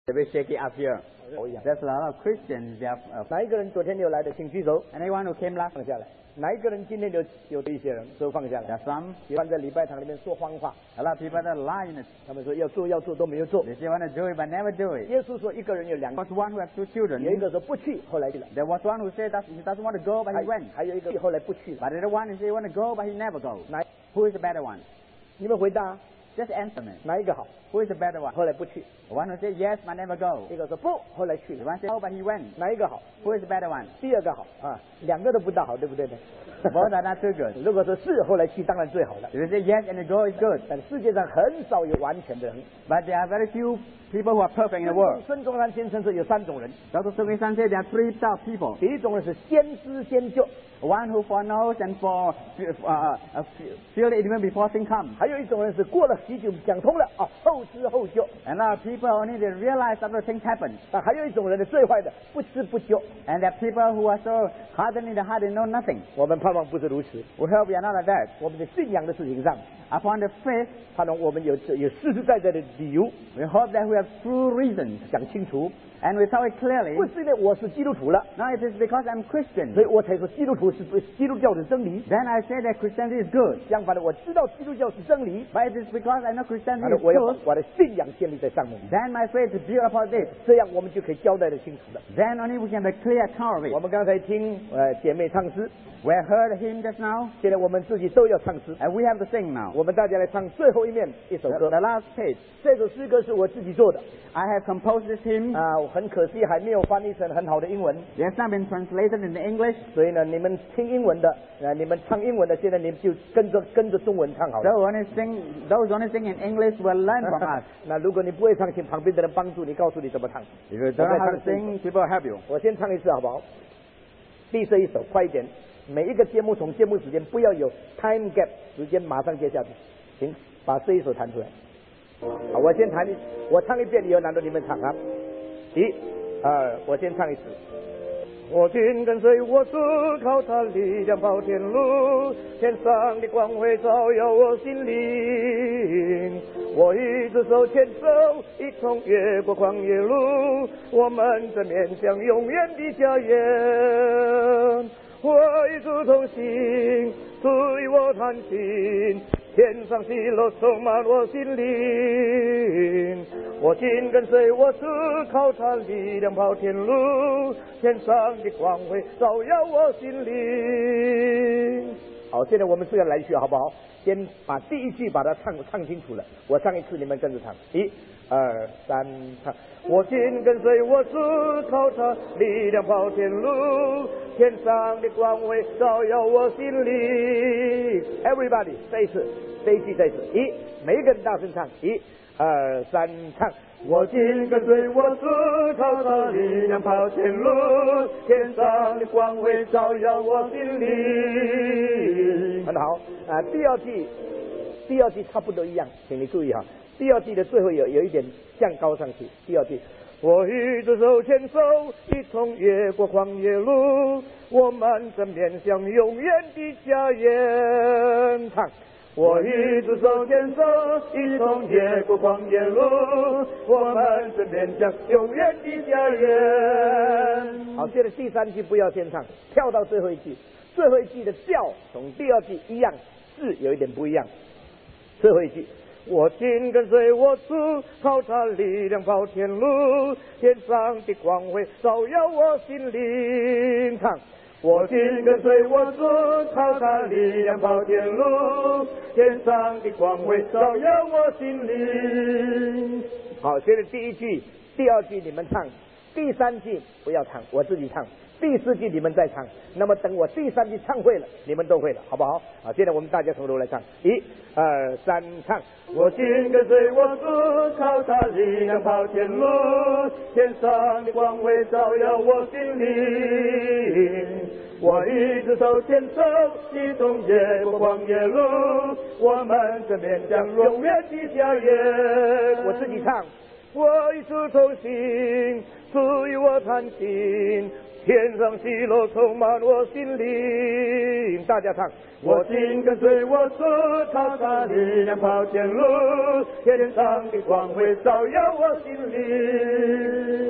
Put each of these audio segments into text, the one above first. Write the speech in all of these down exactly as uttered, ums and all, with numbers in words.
A bit shaky up here. Oh, yeah. There's a lot of Christians. They have, uh, 哪一个人昨天有来的，请举手。 anyone who came last? 放下来。哪一个人今天有有一些人手放下 There 来？ are some. 喜欢在礼拜堂里面说谎话， A lot of people that lie in it. 他们说要做要做都没有做。 They say want to do it but never do it. 耶稣说一个人有两 There 个， was one who had two children. 有一个说不去，后来去了。 There was one who said that he doesn't want to go, but 还 he went. 还有一个后来不去了。 But the other one who said he want to go, but he never goes. 哪 Who is the better one? 你们回答， Just answer me. 哪一个好？ Who is the better one? 后来不去。 The one who said yes, but never go. 一个说不，后来去 The 了。 one said no, but he went. 哪一个好？ Who is the better one? 第二个好啊，两个都不大好，对不对呢？ Both are not too good. 如果说是后来去，当然最好了。 If you say yes and the go is good, 但世界上很少有完全的人。 but there are very few people who are perfect in the world. 孙中山先生说有三种人， Doctor Sun San said there are three types of people. 第一种人是先知先救， One who foreknows and for uh, uh, feel it even before things come. 还有一种人是过了喜酒讲通了啊，后知后觉。 And there are people only they realize after things happen. 但还有一种人呢，最坏的不知不觉。 And there are people who are so hardened in the heart they know nothing. 我们盼望不是如此。 We hope we are not like that. 我们的信仰的事情上， Upon the faith, 盼望我们有有实实在在的理由 we hope that we have true reasons. 讲清楚。 And we tell it clearly. 不是因为我是基督徒了， Now it is because I'm Christian. 所以我才说基督徒是基督教的真理。 Then I say that Christianity is good. 相反的，我知道基督教是真理， But it is because I know 然 Christianity 后 is 我要把 good. 我的信仰建立在上面， Then my faith is built upon this. 这样我们就可以交代的清楚了。 Then only we can have a clear account of it. 我们刚才听呃姐妹唱诗， We heard him just now, 现在我们自己都要唱诗。 and we have to sing now. 我们大家来唱最后一面一首 The, 歌。 the last page. 这首诗歌是我自己做的 I have composed this hymn. 啊，很可惜还没有翻译成很好的英文， It has not been translated into English. 所以呢，你们听英文的，呃，你们唱英文的，现在你们就跟着跟着中文唱好 So 了。 only sing, those only sing in English will learn from us. 那如果你不会唱，请旁边的人帮助你，告诉你怎么唱。 If you don't know how to sing, people will help you. 我先唱一次好不好？第这一首，快一点。每一个节目从节目时间不要有 time gap， 时间马上接下去，请把这一首弹出来。好，我先弹一，我唱一遍以后，难道你们唱啊？一、二，我先唱一次。我紧跟随我主，靠他力量跑天路，天上的光辉照耀我心灵。我一只手牵手，一同越过旷野路，我们正面向永远的家园。我与主同行，主与我同行，天上喜乐充满我心灵。我紧跟随我主，靠他力量跑天路，天上的光辉照耀我心灵。好，现在我们这样来一句好不好？先把第一句把它唱唱清楚了，我唱一次，你们跟着唱。一、二、三，唱。我紧跟随我主，靠他力量跑天路，天上的光辉照耀我心灵。Everybody， 再一次，这一句再一次。一，每一个人大声唱。一、二、三，唱。我紧跟随我主，靠他力量跑天路，天上的光辉照耀我心灵。很好啊，第二句，第二句差不多一样，请你注意哈。第二句的最后有有一点降高上去。第二句，我与主手牵手，一同越过旷野路，我们正面向永远的家园。唱。我与主手牵手，一同越过旷野路，我们正面向永远的家园。好，现在第三句不要先唱，跳到最后一句。最后一句的调从第二句一样，是有一点不一样。最后一句，我紧跟随我主，靠他力量跑天路，天上的光辉照耀我心灵。唱。我紧跟随我主，靠他力量跑天路，天上的光辉照耀我心灵。好，现在第一句、第二句你们唱，第三句不要唱，我自己唱。第四句你们再唱，那么等我第三句唱会了，你们都会了，好不好？好，现在我们大家从头来唱，一、二、三，唱。我紧跟随我主，靠他力量跑天路，天上的光辉照耀我心灵。我一只手牵手，一同越过旷野路，我们正面向永远的家园。我自己唱。我与主同行，主与我同行，天上喜乐充满我心灵。大家唱。我紧跟随我主，靠他力量跑天路，天上的光辉照耀我心灵。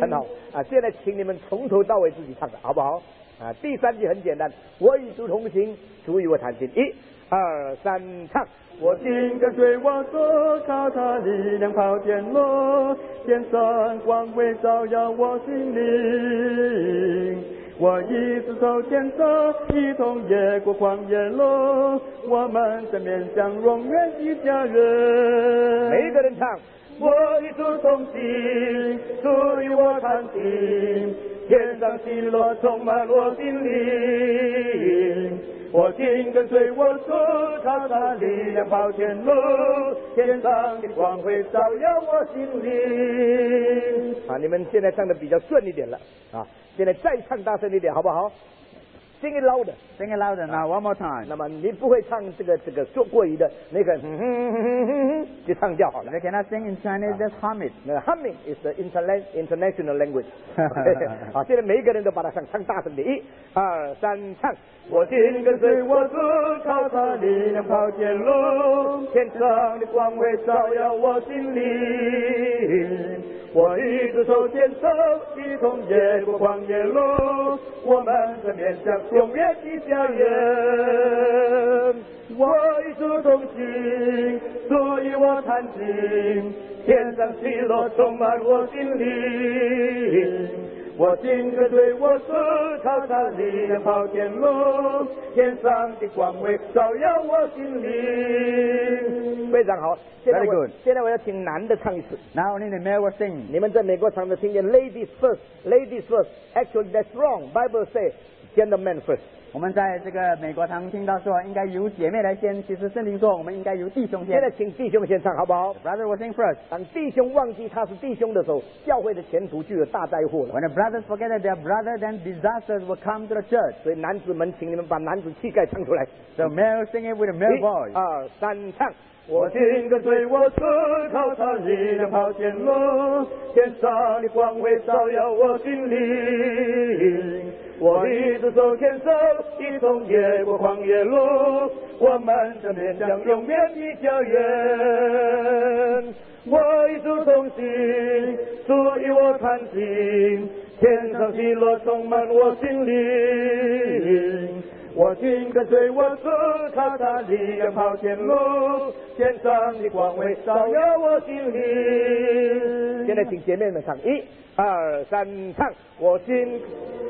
很好啊！现在请你们从头到尾自己唱的好不好？啊，第三句很简单，我与主同行，主与我同行。一、二、三，唱。 我心跟随我所靠他力量跑天路，天上光辉照耀我心灵。我一直走天上，一同越过旷野路，我们正面向永远的家人。 每一个人唱。 我与主同行，主与我同行，天上喜乐充满我心灵。我心跟随我主，靠他力量跑天路，天上的光辉照耀我心灵。 啊，你们现在唱的比较顺一点了啊，现在再唱大声一点好不好？Sing it louder, sing it louder now, one more time. 那么你不会唱这个这个做过于的那个，哼哼哼哼哼，就唱掉好了。 They cannot sing in Chinese, just hum it. 那 humming is the international language. 好，现在每一个人都把它唱唱大声点，一、二、三，唱。 我心跟随我主，靠他力量跑天路，天上的光辉照耀我心灵。我一直手牵手，一同越过旷野路，我们正面向永远的家园。我与主同行，主与我同行，天上喜乐充满我心灵。我心跟随我主，靠他力量跑天路，天上的光辉照耀我心灵。 非常好，现在 Very 我 good. 现在我要请男的唱一次。 Now only the male will sing. 你们在美国常常听见 ladies first, ladies first. Actually, that's wrong. Bible say gentlemen first. 我们在这个美国常听到说应该由姐妹来先，其实圣经说我们应该由弟兄先。 现在请弟兄先唱好不好？ Brother will sing first. 当弟兄忘记他是弟兄的时候，教会的前途就有大灾祸了。 When the brothers forget that they are brother, then disasters will come to the church. 所以男子们，请你们把男子气概唱出来。 So male sing it with a male 一 voice. 二三，唱。 我心跟随我主，靠他力量跑天路，天上的光辉照耀我心灵。我一直手牵手，一同越过旷野路，我们正面向永远的家园。我与主同行，主与我同行，天上喜乐充满我心灵。我心跟随我主，靠他力量跑天路，天上的光辉照耀我心灵。 现在请姐妹们唱，一二三，唱。我心。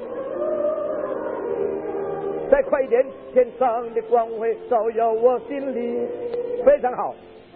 再快一点，天上的光辉照耀我心里，非常好。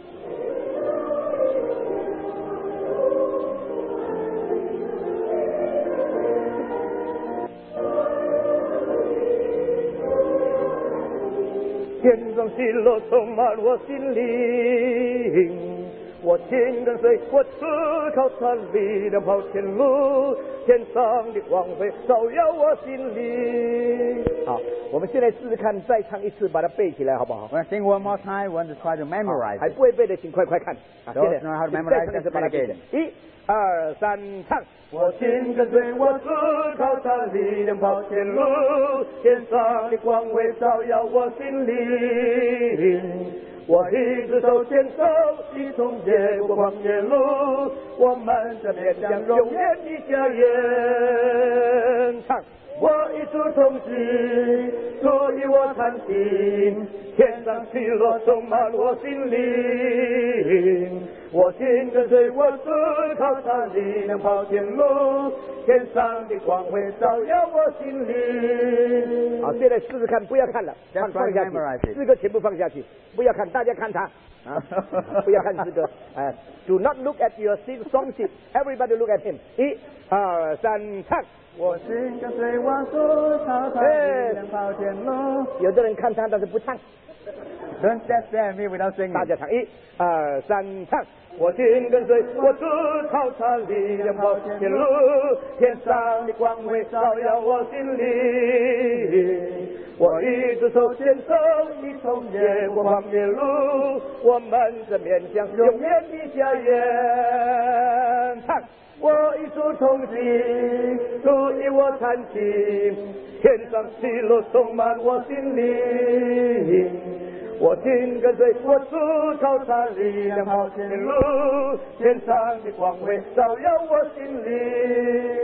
天上喜乐充满我心灵，我心跟随我主，靠他力量跑天路，天上的光辉照耀我心灵。好，我们现在试试看，再唱一次，把它背起来，好不好？ When I sing one more time, we want to try to memorize 还 it. 不会背的，请快快看。啊， Those 现 know how to 在 memorize, 再唱一次， just 把它 play 背起 again. 来。一二三，唱。 我心跟随我主，靠他力量跑天路，天上的光辉照耀我心灵。我一直手牵手，一同越过旷野路，我们正面向永远的家园。 唱。 我与主同行，主与我同行，天上喜乐充满我心灵。我心跟随我主，靠他力量跑天路，天上的光辉照耀我心灵。 好，现在试试看，不要看了，放放下去，诗歌全部放下去，不要看，大家看他啊，不要看诗歌，哎 ，Do not look at your song sheet, everybody look at him。一、二、三，唱。 我心跟随我主，靠他力量跑天路。 有的人看他，但是不唱。 Don't just stare at me without singing. 大家唱，一、二、三，唱。 我心跟随我主，靠他力量跑天路，天上的光辉照耀我心灵。我一直手牵手，一同越过旷野路，我们正面向永远的家园。唱。我与主同行，主与我同行，天上喜乐充满我心灵。我心跟随我主，靠他力量跑天路，天上的光辉照耀我心灵。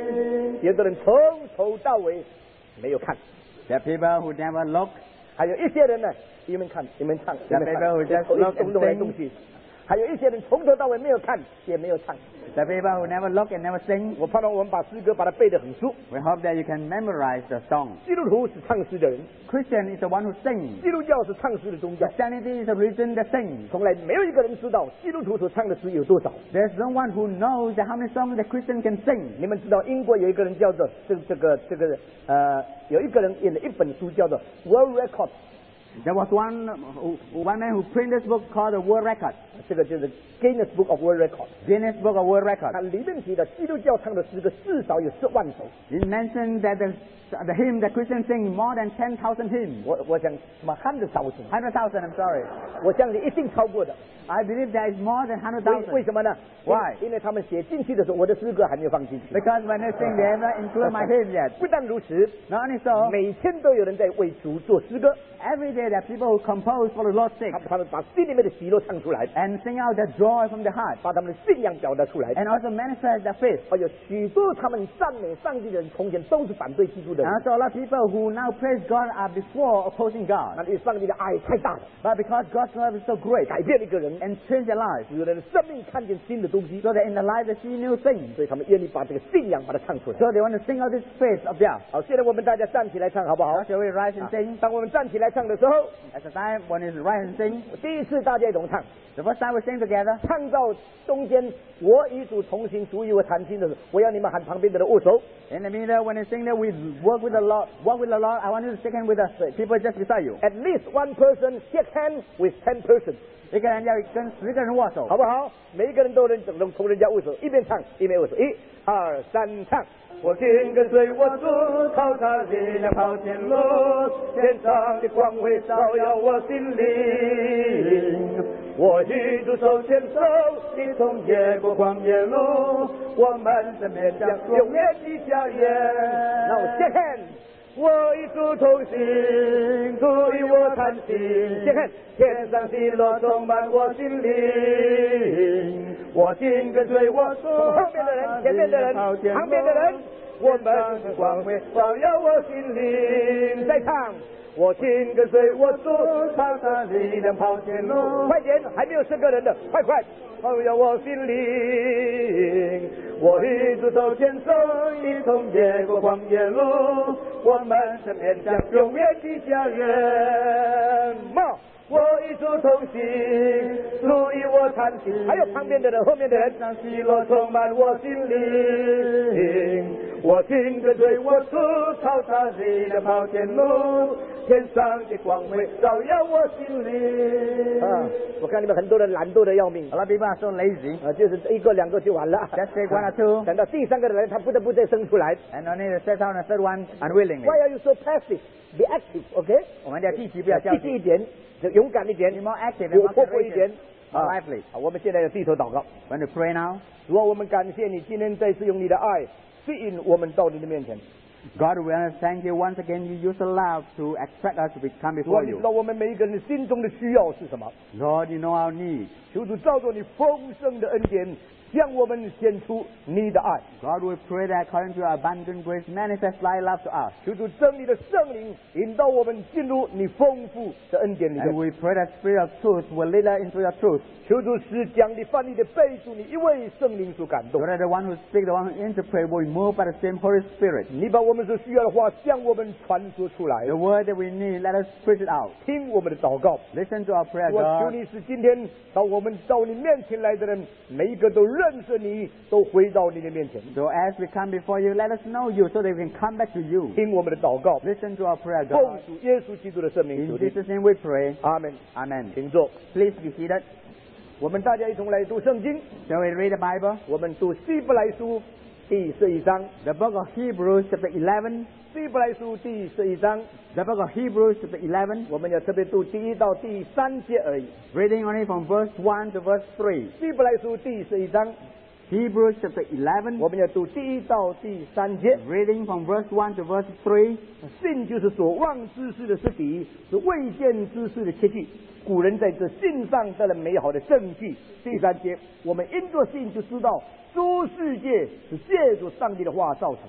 有的人从头到尾没有看。 There are people who never look. 还有一些人呢，一面看一面唱， There are people who just look and 动来动 sing. 去。还有一些人从头到尾没有看，也没有唱。 There are people who never look and never sing. 我盼望我们把诗歌把它背得很熟。 We hope that you can memorize the song. 基督徒是唱诗的人， Christian is the one who sings. 基督教是唱诗的宗教。 Christianity is a religion that sings. 从来没有一个人知道基督徒所唱的诗有多少。 There's no one who knows that how many songs the Christian can sing. 你们知道英国有一个人叫做这这个这个呃，有一个人印了一本书叫做 World Record。 There was one one man who printed this book called the World Record. 这个就是 Guinness Book of World Record。 Guinness Book of World 它 Record. 里面提的基督教唱的诗歌至少有十万首。 It mentioned that the the hymn that Christians sing more than ten thousand hymns. 我我想什么 hundred thousand， Hundred thousand. I'm sorry. 我相信一定超过的。 I believe there is more than hundred 为 thousand. 为什么呢 Why？ 因因为他们写进去的时候，我的诗歌还没有放进去。 Because when they sing, they haven't included my hymn yet. 不但如此， Not only so, 每天都有人在为主做诗歌， every day there are people who compose for the Lord's sake 他们他们把心里面的喜乐唱出来， and sing out their joy from their heart 把他们的信仰表达出来。 and also manifest their faith. 还有许多他们赞美上帝的人，从前都是反对基督的 And 人， also a lot of people who now praise God are before opposing 那 God. 对上帝的爱太大了， But because God's love is so great 改变了一个人， and changed their lives, 使人的生命看见新的东西， so that in their life they see new things. 所以他们愿意把这个信仰把它唱出来。 So they want to sing out this faith of theirs. 好，现在我们大家站起来唱好不好 Now？ shall we rise and sing? 当我们站起来唱的时候， At the time when it's rise and sing, 第一次大家一同唱， the first time we sing together, 唱到中间，我与主同行，主与我谈心的时候，我要你们喊旁边的人握手。 in the middle when they sing that we work with the Lord, walk with the Lord, I want you to shake hands with the people just beside you. At least one person shake hand with ten persons， 一个人要跟十个人握手， 好不好？每一个人都能能同人家握手，一边唱一边握手。一、二、三，唱。我心跟随我主，靠他力量跑前路，天上的光辉照耀我心灵。我与主手牵手，一同越过旷野路，我们身边将永远的家园。Now shake hand。我与主同行，主与我谈心，先看天上喜乐充满我心灵，我心跟随我主，后面的人、前面的人、旁边的人，我们的光辉照耀我心灵。再唱。我心跟随我主，靠他力量跑前路。快点，还没有十个人的，快快！照耀我心灵，我与主手牵手，一同越过旷野路，我们身边将永远的家园。嘛，我与主同行，主与我谈心。还有旁边的人，后面的人，让喜乐充满我心灵。我心跟随我主，靠他力量跑前路，天上的光辉照耀我心灵。啊，我看你们很多人懒惰的要命。 A lot of people are so lazy. 啊，就是一个两个就完了。 Just take one or two. 等到第三个人，他不得不再生出来。 And only to set out a third one unwillingly. Why are you so passive? Be active, OK？ 我们要积极，不要消极。 积极一点，就勇敢一点， Be more active 活 and 泼 more 泼一点 courageous, more lively. 好，我们现在要低头祷告。 Want to pray now? 主啊，我们感谢你今天再次用你的爱吸引我们到你的面前。 God, we want to thank you once again. You use the love to attract us to come 主啊， before 你知 you. 道我们每一个人心中的需要是什么？ Lord, you know our needs. 求主照着你丰盛的恩典，向我们显出你的爱。 God, we pray that according to your abundant grace, manifest thy love to us. 求主真理的圣灵引导我们进入你丰富的恩典里 And 面。 we pray that Spirit of truth will lead us into your truth. 求主使讲的、翻译的背主你一位圣灵所感动 So。that the one who speaks, the one who interprets, will be moved by the same Holy Spirit. 你把我们所需要的话向我们传说出来， The word that we need, let us preach it out. 听我们的祷告。 Listen to our prayer, 我求 God. 你使今天到我们到你面前来的人，每一个都认识你，都回到你的面前。 So as we come before you, let us know you so that we can come back to you. 听我们的祷告， Listen to our prayer, 奉 God. 主耶稣基督的圣名 In 求你， Jesus' name we pray. 阿门。 Amen. 请坐， Please be seated. 我们大家一同来读圣经。 Shall we read the Bible? 我们读希伯来书第十一章， The book of Hebrews, chapter eleven. 希伯来书第十一章， The book of Hebrews, chapter eleven. 我们要特别读第一到第三节而已。 Reading only from verse one to verse three. 希伯来书第十一章， Hebrews, chapter eleven. 我们要读第一到第三节。 Reading from verse one to verse three. 信就是所望之事的实底，是未见之事的切据。古人在这信上得了美好的证据。第三节，我们因着信就知道，诸世界是借着上帝的话造成的，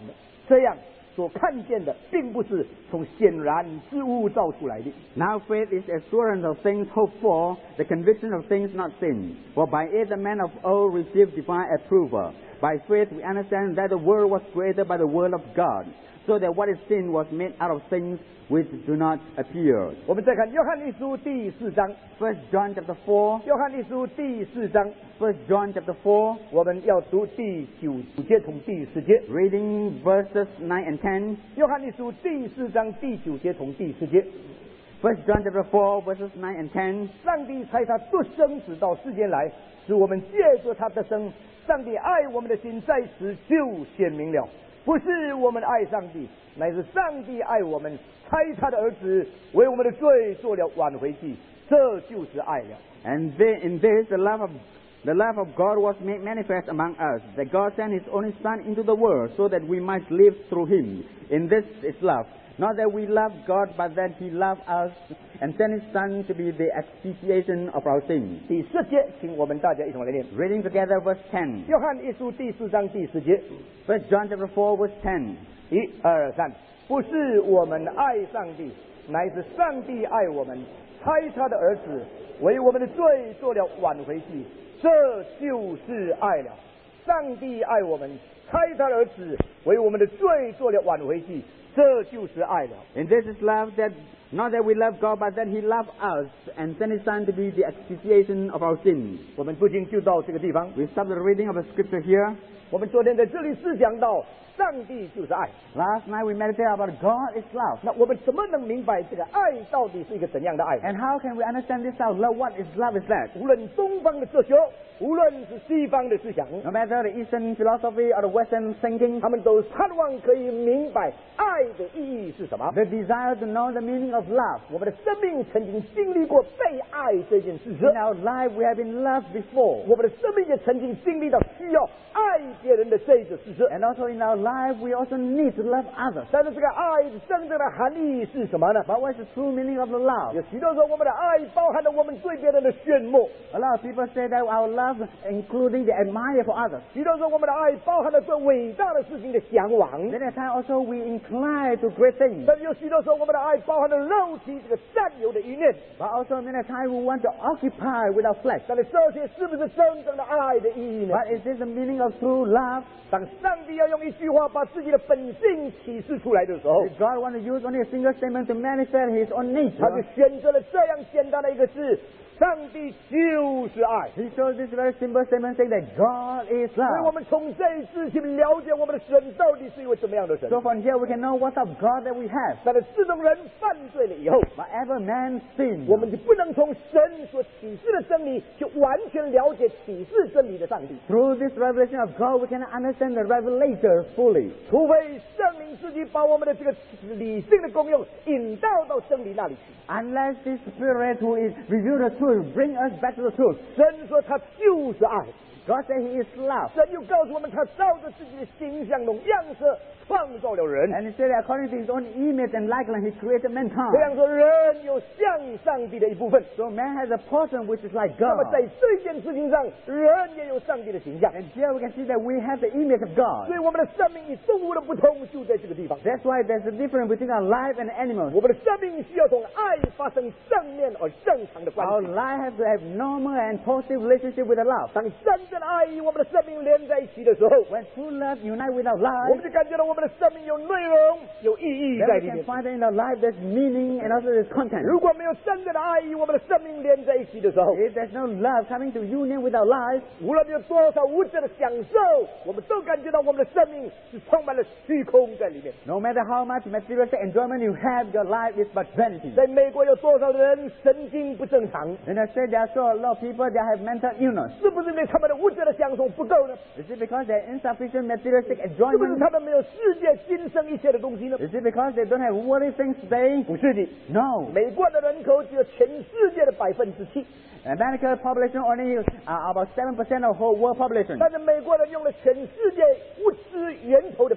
这样所看见的，并不是从显然之物造出来的。 Now faith is assurance of things hoped for, the conviction of things not seen. For by it the men of old received divine approval. By faith we understand that the world was created by the word of God, so that what is seen was made out of things which do not appear. 我们再看约翰一书第四章 First John chapter four. 约翰一书第四章 First John chapter four. 我们要读第九节从第十节。 Reading verses nine and ten. 约翰一书第四章第九节从第十节。 First John chapter four verses nine and ten. 上帝差他独生子到世间来，使我们借着他的生，上帝爱我们的心在此就显明了。不是我们爱上帝，乃是上帝爱我们，差他的儿子为我们的罪做了挽回祭，这就是爱了。 And the- in this the love of the love of God was made manifest among us, that God sent His only Son into the world, so that we might live through Him. In this is love, not that we love God, but that He loved us and sent His Son to be the expiation of our sins. 第十节，请我们大家一同来念。 Reading together verse ten. 约翰一书第四章第十节， First John chapter four verse ten. 一二三，不是我们爱上帝，乃是上帝爱我们，差他的儿子为我们的罪做了挽回祭，这就是爱了。上帝爱我们，差他的儿子为我们的罪做了挽回祭，这就是爱了。 And this is love, that not that we love God, but that He loved us and sent His Son to be the expiation of our sins. 我们不禁就到这个地方。 We stop the reading of the scripture here. 我们昨天在这里是讲到上帝就是爱， Last night we meditated about God is love. 那我们怎么能明白这个爱到底是一个怎样的爱？ And how can we understand this out? Love, what is love is that? 无论东方的哲学，无论是西方的思想， No matter the Eastern philosophy or the Western thinking, 他们都盼望可以明白爱的意义是什么。 they desire to know the meaning of love. 我们的生命曾经经历过被爱这件事实， In our life we have been loved before. 我们的生命也曾经经历到需要爱别人的这个事实。 And also in our life we also need to love others. 但是这个爱真正的含义是什么呢？ But what is the true meaning of the love? 有许多时候我们的爱包含了我们对别人的炫目， A lot of people say that our love including the admire for others. 许多时候我们的爱包含了对伟大的事情的向往。 Then at times also we incline to great things. 但是有许多时候，我们的爱包含了肉体这个占有的一面。 But also many times we want to occupy with our flesh. 但是这些是不是真正的爱的意义呢？ But is this the meaning of true love? 当上帝要用一句话把自己的本性启示出来的时候， If God wants to use only a single statement to manifest His own 他就 nature, 选择了这样简单的一个字：上帝就是爱。 He chose this very simple statement saying that God is 所以我 love. 们从这一次去了解我们的神到底是一位怎么样的神。 So from here we can know what type of God that we have. 但是自从人犯罪了以后， Whatever man sins, 我们就不能从神所启示的真理，就完全了解启示真理的上帝。 through this revelation of God we cannot understand the revelator fully. 除非圣灵自己把我们的这个理性的功用引导到真理那里去。 Unless this Spirit who is revealed the truth bring us back to the truth. 神说他就是爱， God said He is love. 神又告诉我们他照着自己的形象中样式创造了人。 And He said that according to His own image and likeness He created 这 mankind. 样说，人有像上帝的一部分。 So man has a portion which is like 那么 God. 在这件事情上，人也有上帝的形象。 And here we can see that we have the image of God. 所以我们的生命与动物的不同就在这个地方。 That's why there's a difference between our life and animals. 我们的生命需要从爱发生正面而正常的关 Our 系。 life has to have normal and positive relationship with the love. 当真正的爱与我们的生命连在一起的时候， When true love unite with our 我们 life, 就感觉到我们的生命有内容、有意义 then 在 we 里 can 面。 find that in our life there's meaning and also there's content. 如果没有真正的爱与我们的生命连在一起的时候， If there's no love coming to union with our life, 无论有多少物质的享受，我们都感觉到我们的生命是充满了虚空在里面。 no matter how much materialistic enjoyment you have, your life is but vanity. 在美国有多少人神经不正常？ And I said there are so a lot of people that have mental illness. 是不是因为他们的物质的享受不够呢？ Is it because they have insufficient materialistic 是不是 enjoyment? 他们没有世界今生一切的东西呢？ Is it because they don't have worldly things today? 不是的， No. 美国的人口只有全世界的百分之七， American population only uh, about seven percent of whole world population. 但是美国人用了全世界物资源头的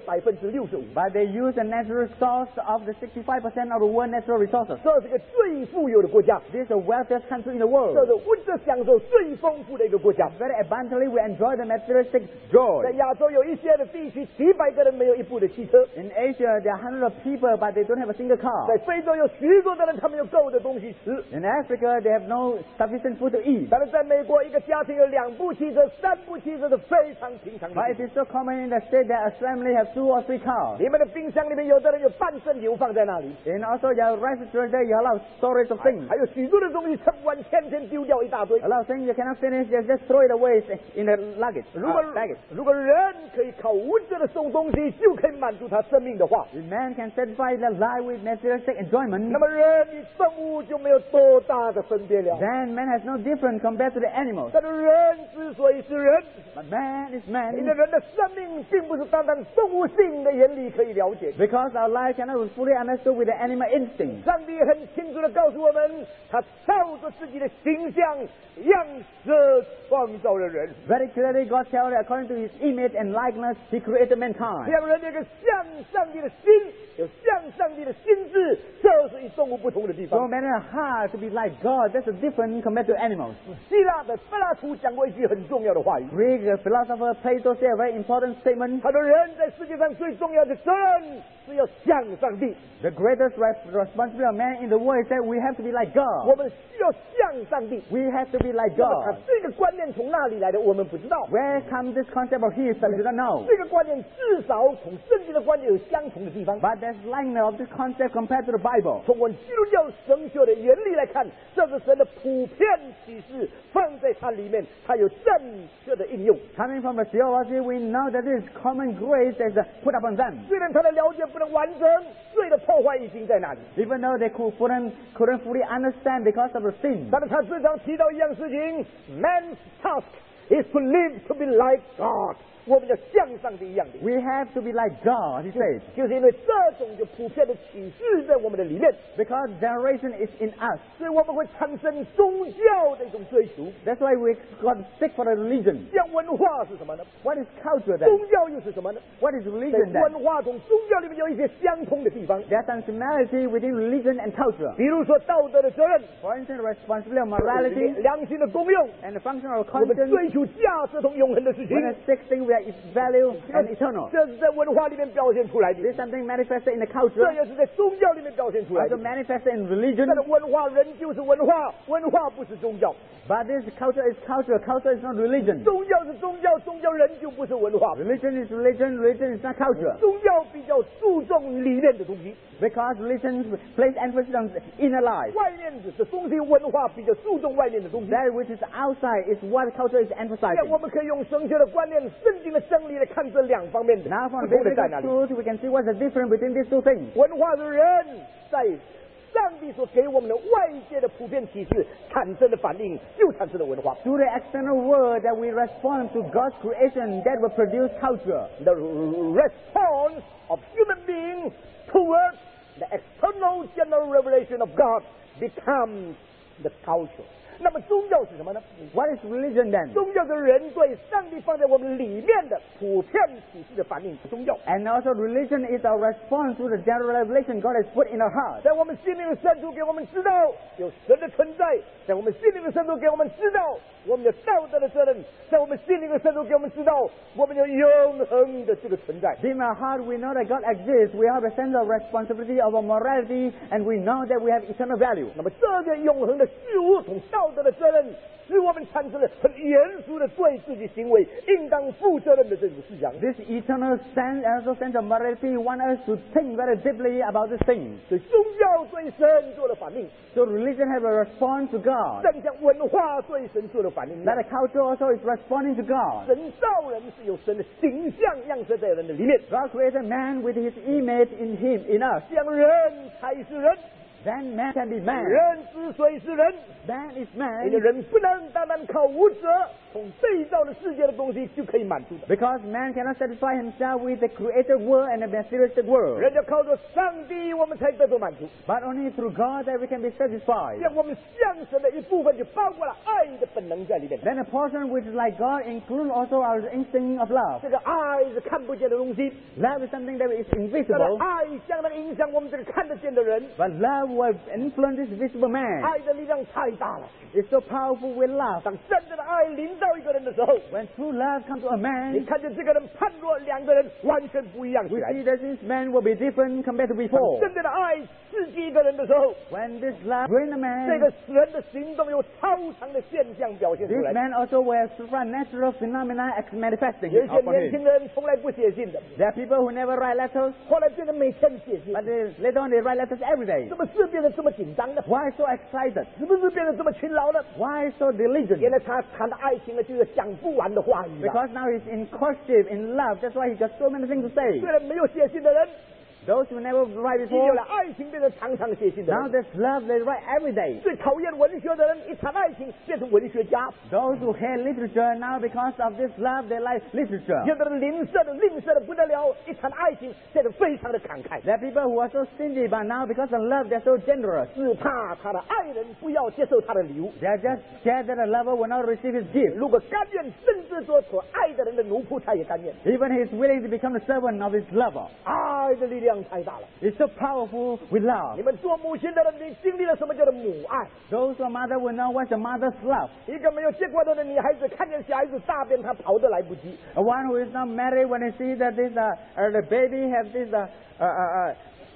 百分之六十五。 But they use the natural resource of the sixty-five percent of the world natural resources. 这是个最富有的国家， This is the wealthiest country in the 这 world. 是物质享受最丰富的一个国家。 Very abundantly we enjoy the materialistic joy. 在亚洲有一些的地区，几百个人没有一部的汽车； In Asia, there are hundreds of people, but they don't have a single car. 在非洲有许多的人，他们有够的东西吃。 In Africa, they have no sufficient food to eat. 但是在美国，一个家庭有两部汽车、三部汽车是非常平常的 But 事 it is so common in the state that a family has two or three cars. 你们的冰箱里面，有的人有半升油放在那里， And also your refrigerator, you allow storage of things. 还有许多的东西吃不完，天天丢掉一大堆。 A lot of things you cannot finish, you just throw it away in the luggage, 如果 uh, baggage. 如果人可以靠物质的送东西就可以满足他生命的话， If man can satisfy their life with materialistic enjoyment, 那么人与动物就没有多大的分别了。 then man has no difference compared to the animals. 但是人之所以是人， But man is 因 man 为人的生命并不是单单动物性的眼里可以了解。 because our life cannot be fully understood with the animal instinct. 上帝很清楚的告诉我们，他照着自己的形象样式创造了人， Very clearly, God tells that according to His image and likeness, He created mankind. 让人有一个像上帝的心，有像上帝的心智，这是与动物不同的地 So 方。 man has a heart to be like God. That's a different compared to animals. 希腊的柏拉图讲过一句很重要的话语， Greek philosopher Plato said a very important statement. 他说人在世界上最重要的责任是要像上帝， The greatest res- responsibility of man in the world is that we have to be like 我 God. 们需要像上帝。 We have to be like 那么他 God. 这个观念从哪里来的，我们不知道。 Where comes this concept of His? We do not know. 这个观念至少从圣经的观念有相同的地方。 But there's likeness of this concept compared to the Bible. 从我们基督教神学的原理来看，这是神的普遍启示，放在它里面，它有正确的应用。 Coming from the theology, we know that this common grace is uh, put upon them. 虽然他的了解不能完整，罪的破坏已经在那里， Even though they could, couldn't, couldn't fully understand because of the sin. 但是他时常提到一样事情 ：man's task is to live to be like God。我们要像上帝一样的。 We have to be like God, he said. 就是因为这种就普遍的启示在我们的里面， Because generation is in us. 所以我们会产生宗教的一种追求。 That's why we got sick for the religion. 像文化是什么呢？ What is culture then? 宗教又是什么呢？ What is 在 religion then? 文化中，宗教里面有一些相通的地方， There's some similarity within religion and culture. 比如说道德的责任、 For instance, the responsibility of morality 良心的功用， and the function of 我们 conscience. 追求价值同永恒的事情 When，the sixth thing we are is value and eternal. 这是在文化里面表现出来的， This is something manifested in the 这 culture, 也是在宗教里面表现出来 also 的。 manifested in religion. 但是文化仍旧是文化，文化不是宗教， But this culture is culture. Culture is not religion. 宗教是宗教，宗教仍旧不是文化。 Religion is religion. Religion is not culture. 宗教比较注重里面的东西， Because religion places emphasis on inner life. 外面的东西，文化比较注重外面的东西。 That which is outside is what culture is 那 emphasizing. 我们可以用神学的观念、圣经的真理来看这两方面的 Now 不 from 同的在 biblical 哪里。 truth, we can see what's the difference between these two things. 文化是人在上帝所给我们的外界的普遍启示产生的反应，就产生了文化。 To the external world that we respond to God's creation, that will produce culture. The response of human beings towards the external general revelation of God becomes the culture. 那么宗教是什么呢？ What is religion then? 宗教是人对上帝放在我们里面的普遍启示的反应。宗教 And also religion is our response to the general revelation God has put in our heart. 在我们心灵的深处给我们知道有神的存在，在我们心灵的深处给我们知道我们有道德的责任，在我们心灵的深处给我们知道我们有永恒的这个存在。 In our heart, we know that God exists. We have a sense of responsibility of our morality, and we know that we have eternal value. 那么这个永恒的事物同道德的责任，使我们产生了很严肃的对自己行为应当负责任的这种思想。 This eternal sense, and also sense of morality, want us to think very deeply about this thing. 所以宗教对神做了反应， So religion have a response to God. 正像文化对神做了反应一 That 样。 the culture also is responding to God. 神造人是有神的形象样式在人的里面， God created man with His image in Him, in us. 像人才是人。 then man can be man. 人之所以是人， Man is 因 man 为人不能单单靠物质从被造的世界的东西就可以满足的， because man cannot satisfy himself with the created world and the materialistic world. 人要靠着上帝，我们才得到满足。 But only through God that we can be satisfied. 像我们相神的一部分，就包括了爱的本能在里面。 Then a portion which is like God includes also our instinct of love. 这个爱是看不见的东西， Love is something that is 但是 invisible, 爱相当影响我们这个看得见的人。 but love will influence this visible man. 爱的力量太大了。 It's so powerful with love. 当真正的爱临到一个人的时候， When true love comes to a 你 man, 看见这个人判若两个人完全不一样起 we 来。 see that this man will be different compared to 当 before. 真正的爱刺激一个人的时候， When this love brings a 这个 man, 人的行动有超常的现象表现出 this 来。 man also will have supernatural phenomena ex- manifesting 有一些 upon 年轻 him. 人从来不写信的， There are people who never write letters, 后来变得每天写信， but they, later on they write letters every day. 怎么是变得这么紧张呢？ Why so excited? 是不是变得这么勤劳呢？ Why so diligent? 原来他谈的爱情呢，就是讲不完的话语了。 Because now he's inquisitive in love. That's why he's got so many things to say. 虽然没有写信的人， Those who never write 已经有 before, 了爱情变成常常写信的 now 人。 there's love they write every day. 最讨厌文学的人，一谈爱情变成文学家； Those who hate literature, now because of this love, they like literature. 有的人吝啬的、吝啬的不得了，一谈爱情变得非常的慷慨， There are people who are so stingy, but now because of love, they're so generous. 只怕他的爱人不要接受他的礼物。 They are just scared that the lover will not receive his gift. 如果甘愿，甚至做所爱的人的奴仆，他也甘愿。 Even he is willing to become the servant of his lover. 爱的力量太大了。 It's so powerful with love. 你们做母亲的人，你经历了什么叫做母爱？ Those who are mother will know what's a mother's love. 一个没有结婚的女孩子，看见小孩子大便，她跑得来不及。 A one who is not married, when they see that this uh, uh, the baby have this uh, uh, uh, uh,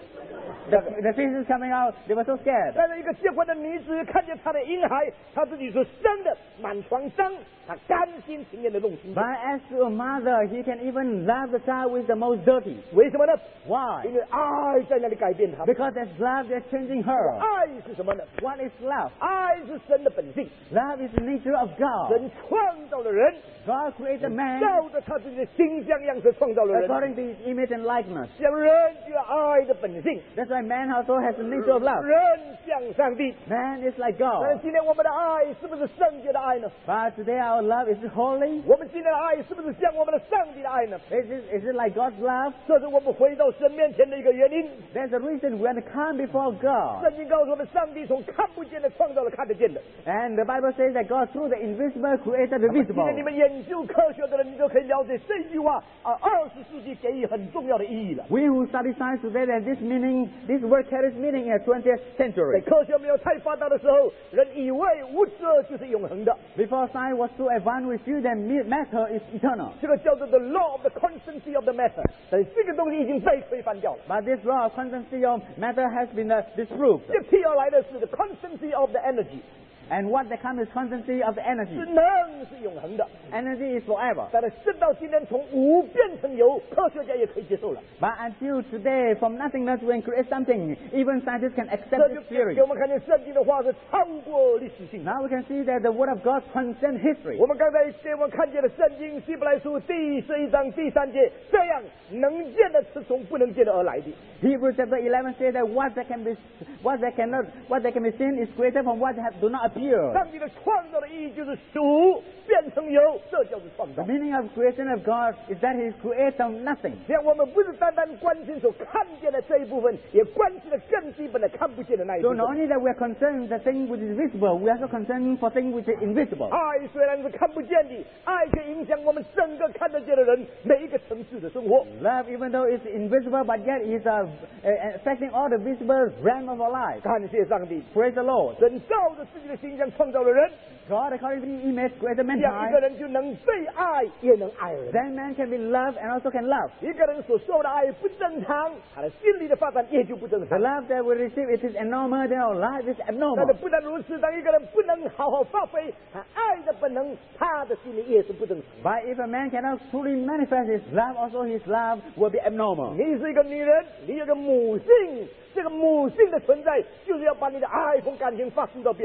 the, the feces coming out, they were so scared. 但是一个结婚的女子看见她的婴孩，她自己所生的满床脏，她甘心情愿的弄清楚。 But as to a mother, he can even love the child with the most dirty. 为什么呢？ Why? 因为爱在那里改变她。 Because there's love that's changing her. 爱是什么呢？ What is love? 爱是神的本性。 Love is the nature of God. 神创造了人， God created man 照着他自己的形象样式创造了人。 according to his image and likeness. 像人就有爱的本性， That's why man also has the nature of love. 人像上帝。 Man is like 但是 God. 今天我们的爱是不是圣洁的爱呢？ But today our love is it holy? 我们今天的爱是不是像我们的上帝的爱呢？ Is it, is it like God's love? 这是我们回到神面前的一个原因。 There's a reason we have to come before God. 圣经告诉我们，上帝从看不见的创造了看得见的。 And the Bible says that God through the invisible created the 今 visible. 天你们研究科学的人，你就可以了解这句话啊，二十世纪给予很重要的意义了。 We who study science today that this meaning, this word carries meaning in the twentieth 在 century. 科学没有太发达的时候，人以为物质就是永恒的， Before science was so advanced, we feel that me- matter is eternal. 这个叫做 the law of the constancy of the matter。但这个东西已经被推翻掉了。 But this law of constancy of matter has been uh, disproved. 接替而来的是 the constancy of the energy， And what becomes is constancy of the 是 energy. 能是永恒的。 Energy is forever. 但是直到今天从无变成有，科学家也可以接受了。 But until today, from nothingness we can create something. Even scientists can 这 accept 就 this theory. 给我们看见圣经的话是超过历史性。 Now we can see that the word of God transcends history. 我们刚才给我们看见了圣经希伯来书第十一章第三节，这样能见的是从不能见的而来的。 Hebrews chapter eleven says that what that can be, what that cannot, what that can be seen is created from what have, do not appear. 上帝的创造的意义就是属变成有，这叫做创造 The。meaning of creation of God is that He creates from nothing. 像我们不是单单关心所看见的这一部分，也关心了更基本的看不见的那一部 So 分。 not only that we are concerned with the thing which is visible, we are also concerned for things which is invisible. 爱虽然是看不见的，爱却影响我们整个看得见的人每一个层次的生活。 Love, even though it's invisible, but yet is uh, uh, affecting all the visible realm of our life. 感谢上帝， Praise the Lord. 神照着自己的形象创造了人， God, according to His image, created 这样一个 mankind. 人就能被爱，也能爱人。 Then man can be loved and also can love. 一个人所受的爱不正常，他的心理的发展也就不正 The 常。 love that we receive, it is abnormal, then our life is 但 abnormal. 是不但如此，当一个人不能好好发挥他爱的本能，他的心理也是不正常。 But if a man cannot truly manifest his love, also his love will be abnormal. 你是一个女人，你有个母性，这个母性的存在，就是要把你的爱和感情发送到别人的身上。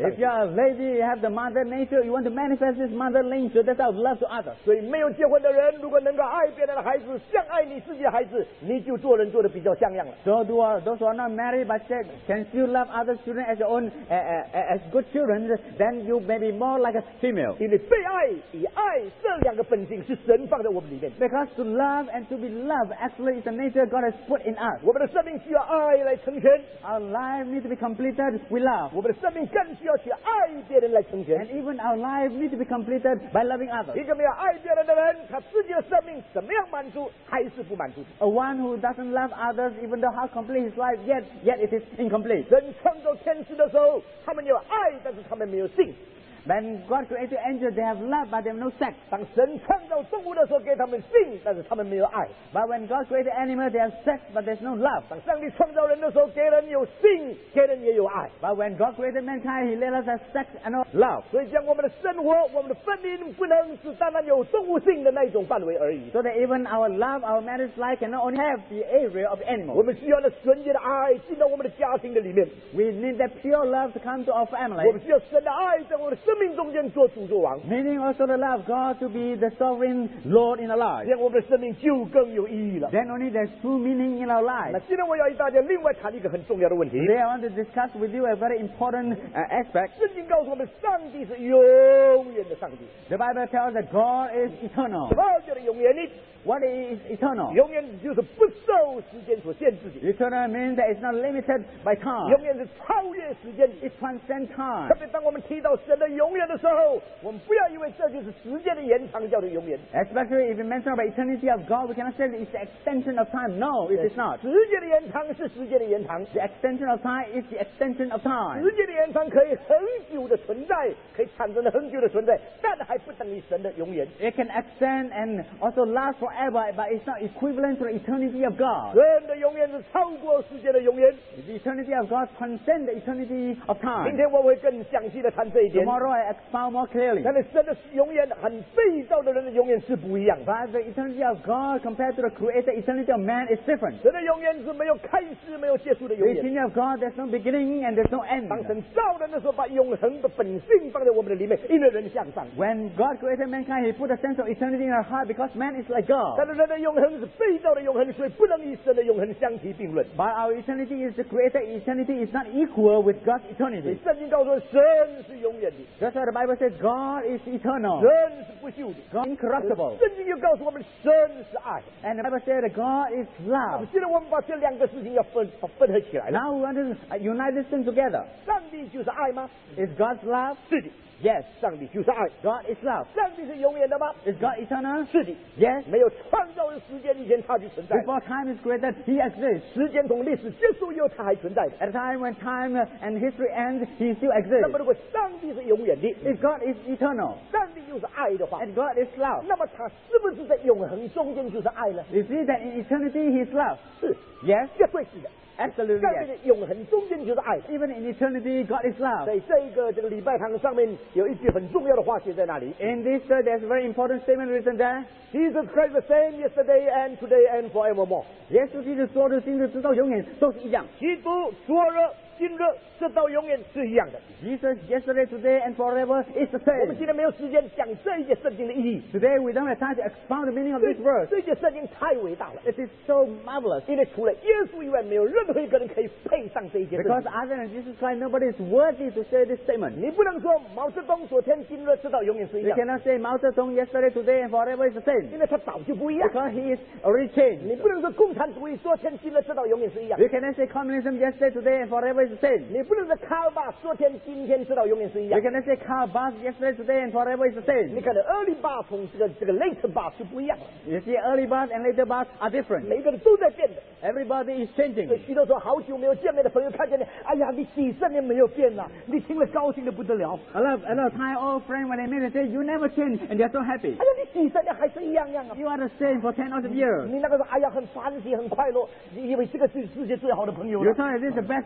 上 If 帝 you're。a lady, you have the mother nature, you want to manifest this mother nature, that's our love to others. 所以没有结婚的人，如果能够爱别人的孩子，像爱你自己的孩子，你就做人做的比较像样了。 So do our, those who are not married but said, can still love other children as your own, uh, uh, as good children, then you may be more like a female. 因为被爱与爱这两个本性是神放在我们里面， Because to love and to be loved actually is the nature God has put in us. 我们的生命需要爱来成全， Our life needs to be completed with love. 我们的生命更需要去爱别人来成全 And。even our life needs to be completed by loving others. 一个没有爱别人的人，他自己的生命怎么样满足，还是不满足。 A one who doesn't love others, even though how complete his life, yet yet it is incomplete. 人创造天使的时候，他们有爱，但是他们没有性。 When God created angels, they have love, but they have no sex. 当神创造动物的时候，给他们性，但是他们没有爱。 But when God created animals, they have sex, but there's no love. 当上帝创造人的时候，给人有性，给人也有爱。 But when God created mankind, He let us have sex and no love. 所以，将我们的生活、我们的婚姻，不能是单单有动物性的那一种范围而已。 So that even our love, our marriage life cannot only have the area of 我 animals. 们需要那纯洁的爱进到我们的家庭的里面。 We need that pure love to come to our 我 family. 们需要神的爱在我们的生命中间做主做王， Meaning also the love of God to be the sovereign Lord in our 这 lives. 样我们的生命就更有意义了。 Then only there's true meaning in our 那 lives. 今天我要与大家另外谈一个很重要的问题。 Today I want to discuss with you a very important uh, aspect. 圣经告诉我们，上帝是永远的上帝。 The Bible tells that God is eternal. 什么叫做永远呢？ What is eternal? 永远就是不受时间所限制的， Eternal means that it's not limited by time. 永远是超越时间的。 It transcends time. 特别当我们提到神的永远的时候，我们不要以为这就是时间的延长叫做永远。 Especially if you mention about eternity of God, we cannot say that it's the extension of time. No, it is not. 时间的延长是时间的延长， The extension of time is the extension of time. 时间的延长可以很久的存在，可以产生的很久的存在，但还不等于神的永远。 It can extend and also last forever, but it's not equivalent to the eternity of God. 神的永远是超过时间的永远。 The eternity of God transcends the eternity of 明 time. 天我会更详细的谈这一点。 Tomorrow I expound more clearly. 但是神的永远和被造的人的永远是不一样的。 But the eternity of God compared to the created eternity of man is different. 神的永远是没有开始、没有结束的 The 永远。 eternity of God, there's no beginning and there's no end. 当神造人的时候，把永恒的本性放在我们的里面，因为人向上。 When God created mankind, He put a sense of eternity in our heart because man is like God. 但是人的永恒是被造的永恒，所以不能与神的永恒相提并论。 But our eternity is the created eternity is not equal with God's 所以 eternity. 圣经告诉我，神是永远的， That's why the Bible says God is eternal, 人是不朽的。 God incorruptible. 圣经又告诉我们，神是爱。 And the Bible says that God is 那么 love. 现在我们把这两个事情要分分合起来了。 Now we want to uh, unite these things together. 上帝就是爱吗？ Is God love? 是的， Yes. 上帝就是爱。 God is love. 上帝是永远的吗？ Is God eternal? 是的， Yes. 没有创造的时间以前他就存在。 Before time is created, He exists. 时间从历史结束以后，他还存在的。 At a time when time uh, and history ends, He still 那 exists. 么，如果上帝是永远的， If God is eternal 上帝又是爱的话， and God is love, 那么他是不是在永恒中间就是爱呢？ you see that in eternity He is love. 是， Yes. 绝对是的。 Absolutely 在这 yes. 个永恒中间就是爱的。 Even in eternity, God is love. 在这一个这个礼拜堂上面有一句很重要的话写在那里 In this, uh, there's a very important statement written there. ：Jesus Christ the same yesterday and today and forevermore。 耶稣基督说的、今日直到永远都是一样。 基督昨日、今日直到永远是一样的。 Jesus yesterday, today, and forever is the 我们 same. 今天没有时间讲这一节圣经的意义， Today we don't have time to expound the meaning of this verse. 这一节圣经太伟大了， It is so marvelous 因为除了耶稣以外，没有任何一个人可以配上这一节圣 because 经。 other than Jesus Christ, nobody is worthy to say this statement. 你不能说毛泽东昨天、今日直到永远是一 You 样， cannot say Mao Zedong yesterday, today, and forever is the same 因为他早就不一样。 because he is already 你 changed. 不能说共产主义昨天、今日直到永远是一样， You cannot say communism yesterday, today, and forever is the same. 你不能说卡尔巴昨天、今天直到永远是一 You 样。 cannot say Karl Barth yesterday, today, and forever is the 你 same. 看的 early bar 从这个这个 later bar 就不一样了， You see, early Barth and later Barth are different. 每个人都在变的。 Everybody is 所 changing. 以许多说好久没有见面的朋友看见你，哎呀，你几十年没有变了，你听了高兴的不得了。 A lot, a lot of Thai old friends when they meet, they say, "You never change," and they're so happy. 哎呀，你几十年还是一样样啊。 You are the same for ten of years. 你那个时候哎呀很欢喜很快乐，你以为这个是世界最好的朋友 You 了。 thought this is the best friend in the whole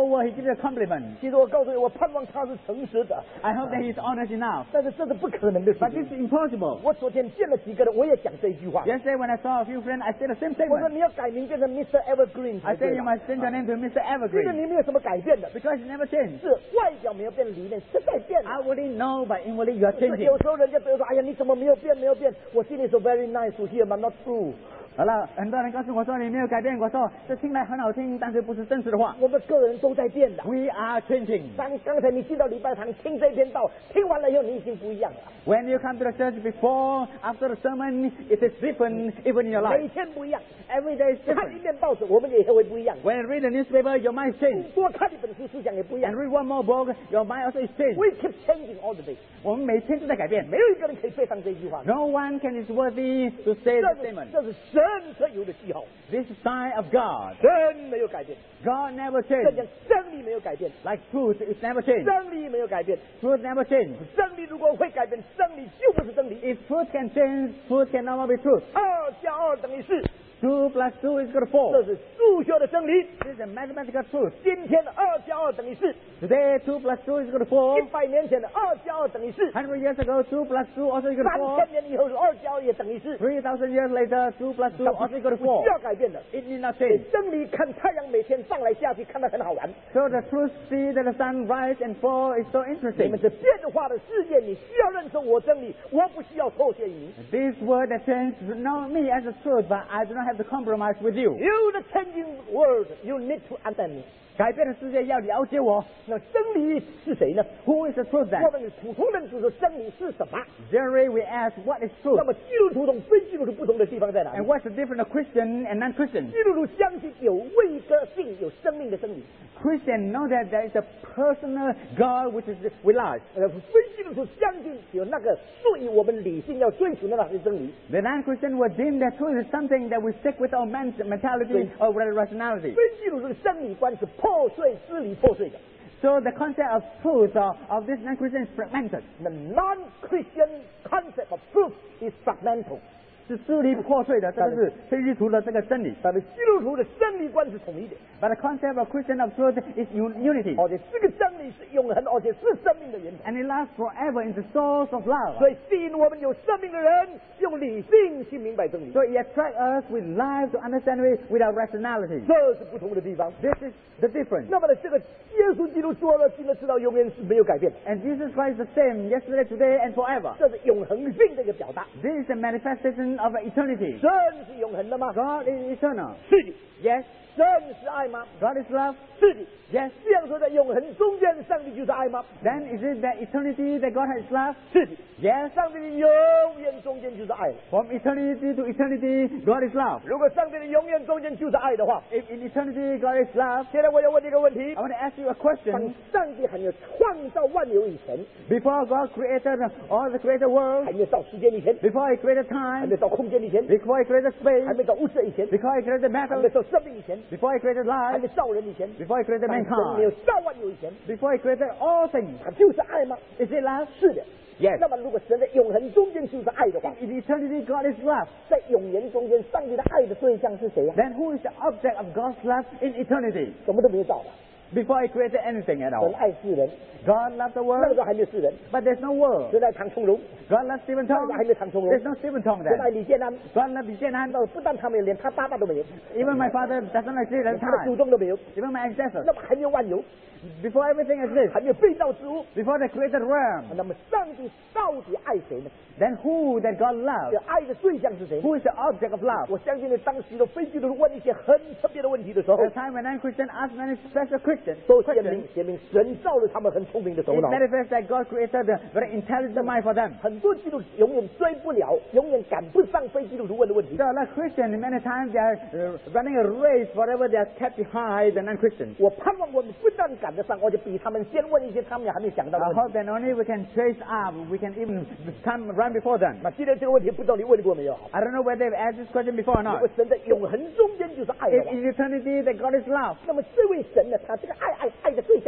whole world, he gives a compliment. 其实我告诉你，我盼望他是诚实的。 I hope that he's honest enough. 但是这是不可能的事 But 情 this。is impossible. 我昨天见了几个人，我也讲这一句话。 Yesterday when I saw a few friends, I said the same 我说 statement. 你要改名变成 Mister Evergreen， I 才对 said you must change your name to Mister 因为 Evergreen. 你没有什么改变的， Because you never change. 是外表没有变，里面是在变的。 Outwardly no, but inwardly you are 所以 changing. 有时候人家比如说，哎呀，你怎么没有变，没有变？我心里说 very nice to hear, but not true。 好了，很多人告诉我说你没有改变，我说这听来很好听，但是不是真实的话。 我们个人都在变的。 We are changing. 当刚才你进到礼拜堂听这篇道，听完了以后你已经不一样了， When you come to the church before, after the sermon, it is different even in your 每 life. 天不一样。 Every day is 看一 different. 面报纸，我们也会不一样。 When you read the newspaper, your mind is changed. 多看一本书，思想也不一样 And。read one more book, your mind also is changed. We keep changing all the day。 我们每天都在改变。 没有一个人可以背上这句话。 No one can is worthy to say 这 the 是 statement. 这是神特有的记号， This is sign of God. 神没有改变， God never 这 changed. 讲真理没有改变， Like truth, it's never changed. 真理没有改变。 Truth never changed. 真理如果会改变，真理就不是真理。 If truth can change, truth can never be truth. 二加二等于四， Two plus two is equal to 这 four. 是数学的真理。 This is a mathematical truth. 今天的二加二等于四， Today, two plus two is equal to 一 four. 百年前的二加二等于四， Hundred years ago, two plus two also equal to 三 four. 千年以后的二加二也等于四。 Three thousand years later, two plus two also equal to 不 four. 需要改变的。 It need not change. 真理看太阳每天上来下去，看得很好玩。 So the truth see that the sun rise and fall is so 你 interesting. 们是变化的世界，你需要认识我真理，我不需要妥协于你。 This word that changed not me as a truth, but I do not have to compromise with you. You the changing world, you need to understand me。 改变的世界要了解我。 那真理是谁呢？ Who is the truth 我 then? 们普通人就说真理是什么？ Generally, we ask what is 那 truth, 么基督徒同非基督徒不同的地方在哪里 and？what's the difference of Christian and non-Christian? 基督徒相信有位格性、有生命的真理， Christian know that there is a personal God which is with us. 呃，非基督徒相信有那个属于我们理性要追求的那些真理。 The non-Christian will deem that truth is something that we stick with our men- mentality or with our rationality. 非基督徒的生理观是破碎、支离破碎的。 So the concept of truth of, of this non-Christian is fragmented. The non-Christian concept of truth is fragmental。 是支离破碎的，这个是非基督徒的这个真理。 但是基督徒的真理观是统一的， But the concept of Christian of truth is un- unity, 而且这个真理是永恒，而且是生命的源头。 and it lasts forever in the source of love. 所以吸引我们有生命的人，用理性去明白真理， So it attracts us with life to understand it without rationality. 这是不同的地方。 This is the difference. 那么呢，这个耶稣基督做了，今天知道永远是没有改变， And Jesus Christ is the same yesterday, today, and forever. 这是永恒性的一个表达。 This is a manifestation of eternity. 神是永恒的吗？ God is eternal. 是的。 Yes. 神是爱吗？ God is love. 是的。 Yes. 这样说，在永恒中间，上帝就是爱吗？ Then is it that eternity that God has love? 是的。 Yes. 上帝的永远中间就是爱。 From eternity to eternity, God is love. 如果上帝的永远中间就是爱的话， If in eternity God is love, 现在我要问你一个问题 I：want to ask you a 当 question. 上帝还没有创造万有以前， Before God created all the created 还 world, 没有到时间以前， before He created 还 time, 没有到空间以前， before He created 还 space, 没到物质以前， before He created 还 matter, 没到生命以前， before He created 还 life, 没造人以前， before He created 当神没有 mankind, 造万有以前， before He created all things. 他就是爱吗？ Is it love? 是的。 Yes. 那么如果神在永恒中间就是爱的话， In eternity, God is love. 在永恒中间，上帝的爱的对象是谁呀、 Then who is the object of God's love in eternity? 什么都没有造的， Before He created anything at 神 all. 爱世人， God loved the 那个 world, 时候还没有世人， but there's no world. 神爱唐崇荣， God loved Stephen 那个时候还 Tong. 没有唐崇荣， There's no Stephen Tong 神爱 then. 李建安， God loved Lee Jian 那不但他没有，连他爸爸都没有， Even my father doesn't exist at the 他的祖 time. 宗都没有， Even my ancestors. 那么还没有万有， Before everything exists. 还没有被造之物， Before they created realm. 那么上帝到底爱谁呢？ Then who that God 这 loves? 爱的对象是谁？ Who is the object of love? 我相信呢，当时的非基督徒问一些很特别的问题的时候 At，the time when non-Christian ask many special Christians 都显明 questions, 显明神造了他们很聪明的头 it 脑。 manifests that God created a very intelligent mind for them. 很多基督徒永远追不了，永远赶不上非基督徒问的问题。 So like Christians, many times they are uh, running a race, whatever they are kept behind the non-Christians. 我盼望我们不但赶得上，而且比他们先问一些他们也还没有想到的 I 问题。 hope that only we can chase up, we can even come run before them. 那今天这个问题不知道你问过没有？ I don't know whether they've asked this question before or 如 not. 果神在永恒中间就是爱的 If 话， in eternity that God is love, 那么这位神呢，他这个爱爱爱的对象是谁？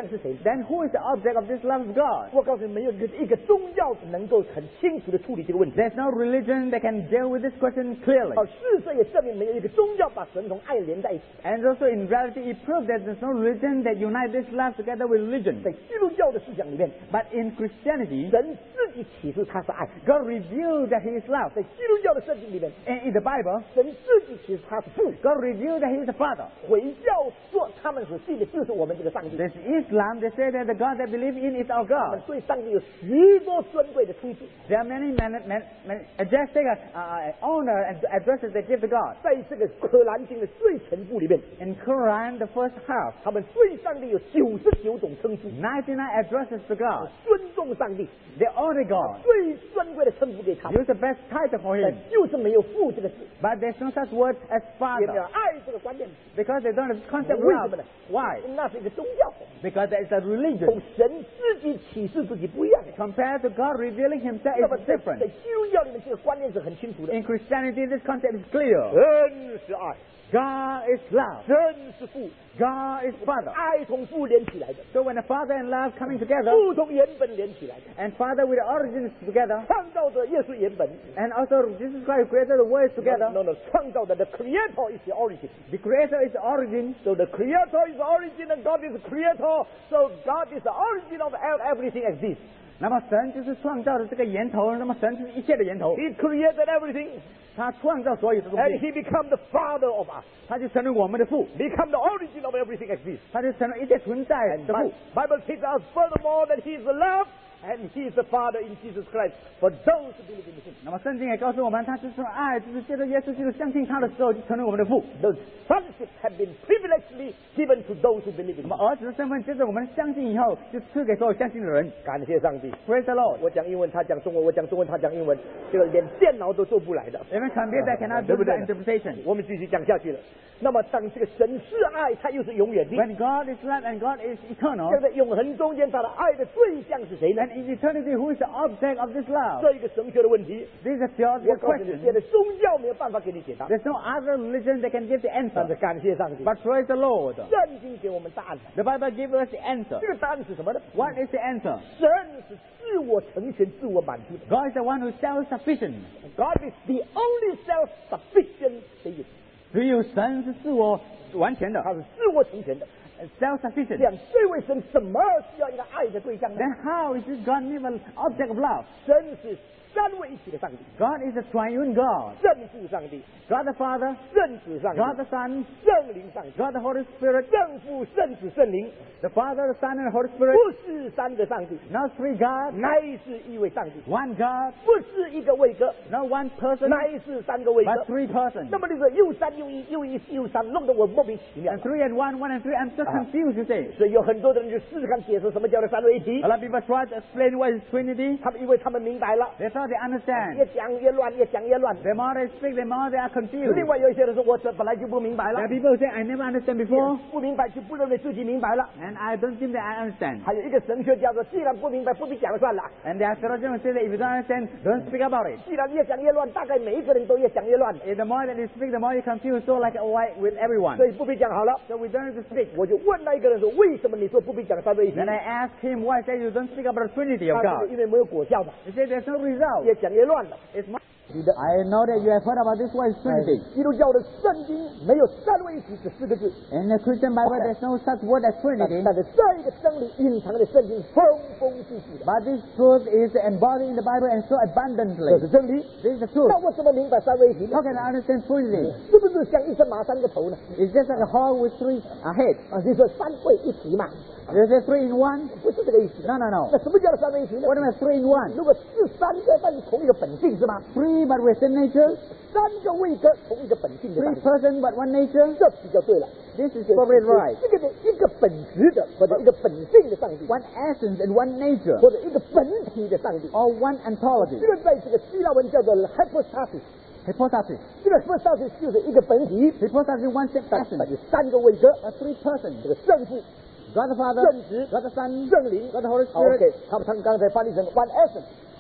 then who is the object of this love of God? 我告诉你，没有一个一个宗教能够很清楚的处理这个问题。 There's no religion that can deal with this question clearly. 而事实也证明，没有一个宗教把神同爱连在一起。 And also in reality, it proves that there's no religion that unites this love together with religion. 在基督教的思想里面， But in Christianity, 神自己启示他是爱。 God revealed that He is love. 在基督教的圣经里面， And in the Bible, 神自己启示他是父。 God revealed that He is the Father. 回教说他们所信的就是我们这个上帝。 There's Islam, they say that the God they believe in is our 他们 God. 对上帝有许多尊贵的称呼。 There are many man, man, man, majestic uh, honor and addresses they give to God. 在这个可兰经的最前部里面， In Quran, the first half, 他们对上帝有九十九种称呼， ninety-nine addresses to God. 尊重上帝， They honor God. 最尊贵的称呼给他们， Use the best title for 但 Him. 就是没有父这个字， But there's no such word as 也没有 Father. 爱这个观念。 Because they don't have the concept of 为什 love. 么呢？ Why? 那是一个宗教， Because there is a 同 religion. 神自己启示自己不一样。 Compared to God revealing Himself, 那么 it's 在 different. 在基督教里面，这个观念是很清楚的。 In Christianity, this concept is clear. 神是爱， God is love. 神是父， God is Father. 爱同父连起来的， So when the Father and love coming together, 父同原本连起来的， and Father with the origins together, 创造者耶稣原本。 and also Jesus Christ created the words together, No, no, no. 创造的 the creator is the origin. the Creator is the origin, So the creator is the origin and God is the creator. So God is the origin of ev- everything exists. 那么神就是创造的这个源头，那么神就是一切的源头， He created everything 他创造所有的东 and 西， He become the father of us. 他就成为我们的父， Become the origin of everything exists. 他就成为一切存在 And 的 Bi- 父。 Bible teaches us furthermore that He is the love and He is the Father in Jesus Christ for those who believe in Him. 那么圣经也告诉我们，他就是爱，就是借着耶稣基督相信他的时候，就成为我们的父。 Those sonships have been privilegedly given to those who believe in 那么 Him. 儿子的身份，接着我们相信以后，就赐给所有相信的人。 感谢上帝。 Praise the Lord. 我讲英文，他讲中文；我讲中文，他讲英文，这个连电脑都做不来的。 Even computer cannot 对 do 不 the 对？ interpretation. 我们继续讲下去了。那么，当这个神是爱，他又是永远的。 When God is love and God is eternal, 这个永恒中间，他的爱的对象是谁呢？ then in eternity, who is the object of this love? 这一个神学的问题， This is a 我 theological 告诉你， question. 现在宗教没有办法给你解答。 There's no other religion that can give the 但是 answer. 感谢上帝， But praise the Lord. 圣经给我们答案。 The Bible gives us the answer. 这个答案是什么呢？ What is the answer? 神是自我成全、自我满足的。 God is the one who is self-sufficient. God is the only self-sufficient being， 只有神是自我完全的他是自我成全的。 ，self-sufficient. 这样，这位神怎么需要一个爱的对象呢？ Then how is this God even an object of love? 神是三位一体的上帝， God is a triune God. 圣父上帝、 God the Father, 圣子上帝、 God the Son, 圣灵上帝、 God the Holy Spirit, 圣父、圣子、圣灵， the Father, the Son, and the Holy Spirit. 不是三个上帝， Not three gods, 乃是一位上帝； one God, 不是一个位格， not one person, 乃是三个位格 but。three persons. 那么这个又三又一又一又三，弄得我莫名其妙 And。three and one, one and three. I'm so Ah. confused, you say. 所以有很多的人就试试看解释什么叫做三位一体 A，lot of people try to explain what is Trinity. 他们以为他们明白了， They thought they understand. 越讲越乱，越讲越乱。 The more they speak, the more they are confused. 另外有一些人说，我这本来就不明白了 There are，people who say, I never understand before, 不明白就不认为自己明白了。 and I don't think that I understand. 还有一个神学家说，既然不明白，不必讲算了。 And there are theologians who say that if you don't understand, don't speak about it. 既然越讲越乱，大概每一个人都越讲越乱， If the more that you speak, the more you confuse, so like white with everyone. 所以不必讲好了。 So we don't have to speak. 我就问那一个人说，为什么你说不必讲三位一体？ Then I asked him why say you don't speak about the Trinity of 他说 God. 因为没有果效嘛， He said there's no result. 越讲越乱了。 It's my... 你的 I know that you have heard about this word Trinity. 基督教的圣经没有三位一体这四个字， In the Christian Bible, there's no such word as 但 Trinity. 但是这一个真理隐藏在圣经丰丰富富的， But this truth is embodied in the Bible and so 这是 abundantly. 真理。 This is the truth. 那我怎么明白三位一体呢 How？can I understand Trinity? 是不是像一只马三个头呢？ It's just like a hog with three uh, heads. 啊，你说三位一体嘛？ There's a three in one? 不是这个意思。 No, no, no. 那什么叫做三位一体呢？ What am I three in one? 如果是三个，但是同一个本性是吗？ Three but with same nature? 三个位格同一个本性的上 Three 帝， person but one nature? 这比较对了。 This is probably right. 这个的一个本质的或者一个本性的上帝， One essence and one nature. 或者一个本体的上帝， Or one ontology. 这个在这个希腊文叫做 hypostasis， Hypostasis. 这个 hypostasis 就是一个本体， Hypostasis one same 但 essence. 但有三个位格， But three persons. 这个圣父、 God the Father, 圣子、 God the Son, 圣灵。 God the Holy 好 Spirit. OK，他们他们刚才翻译成 one essence，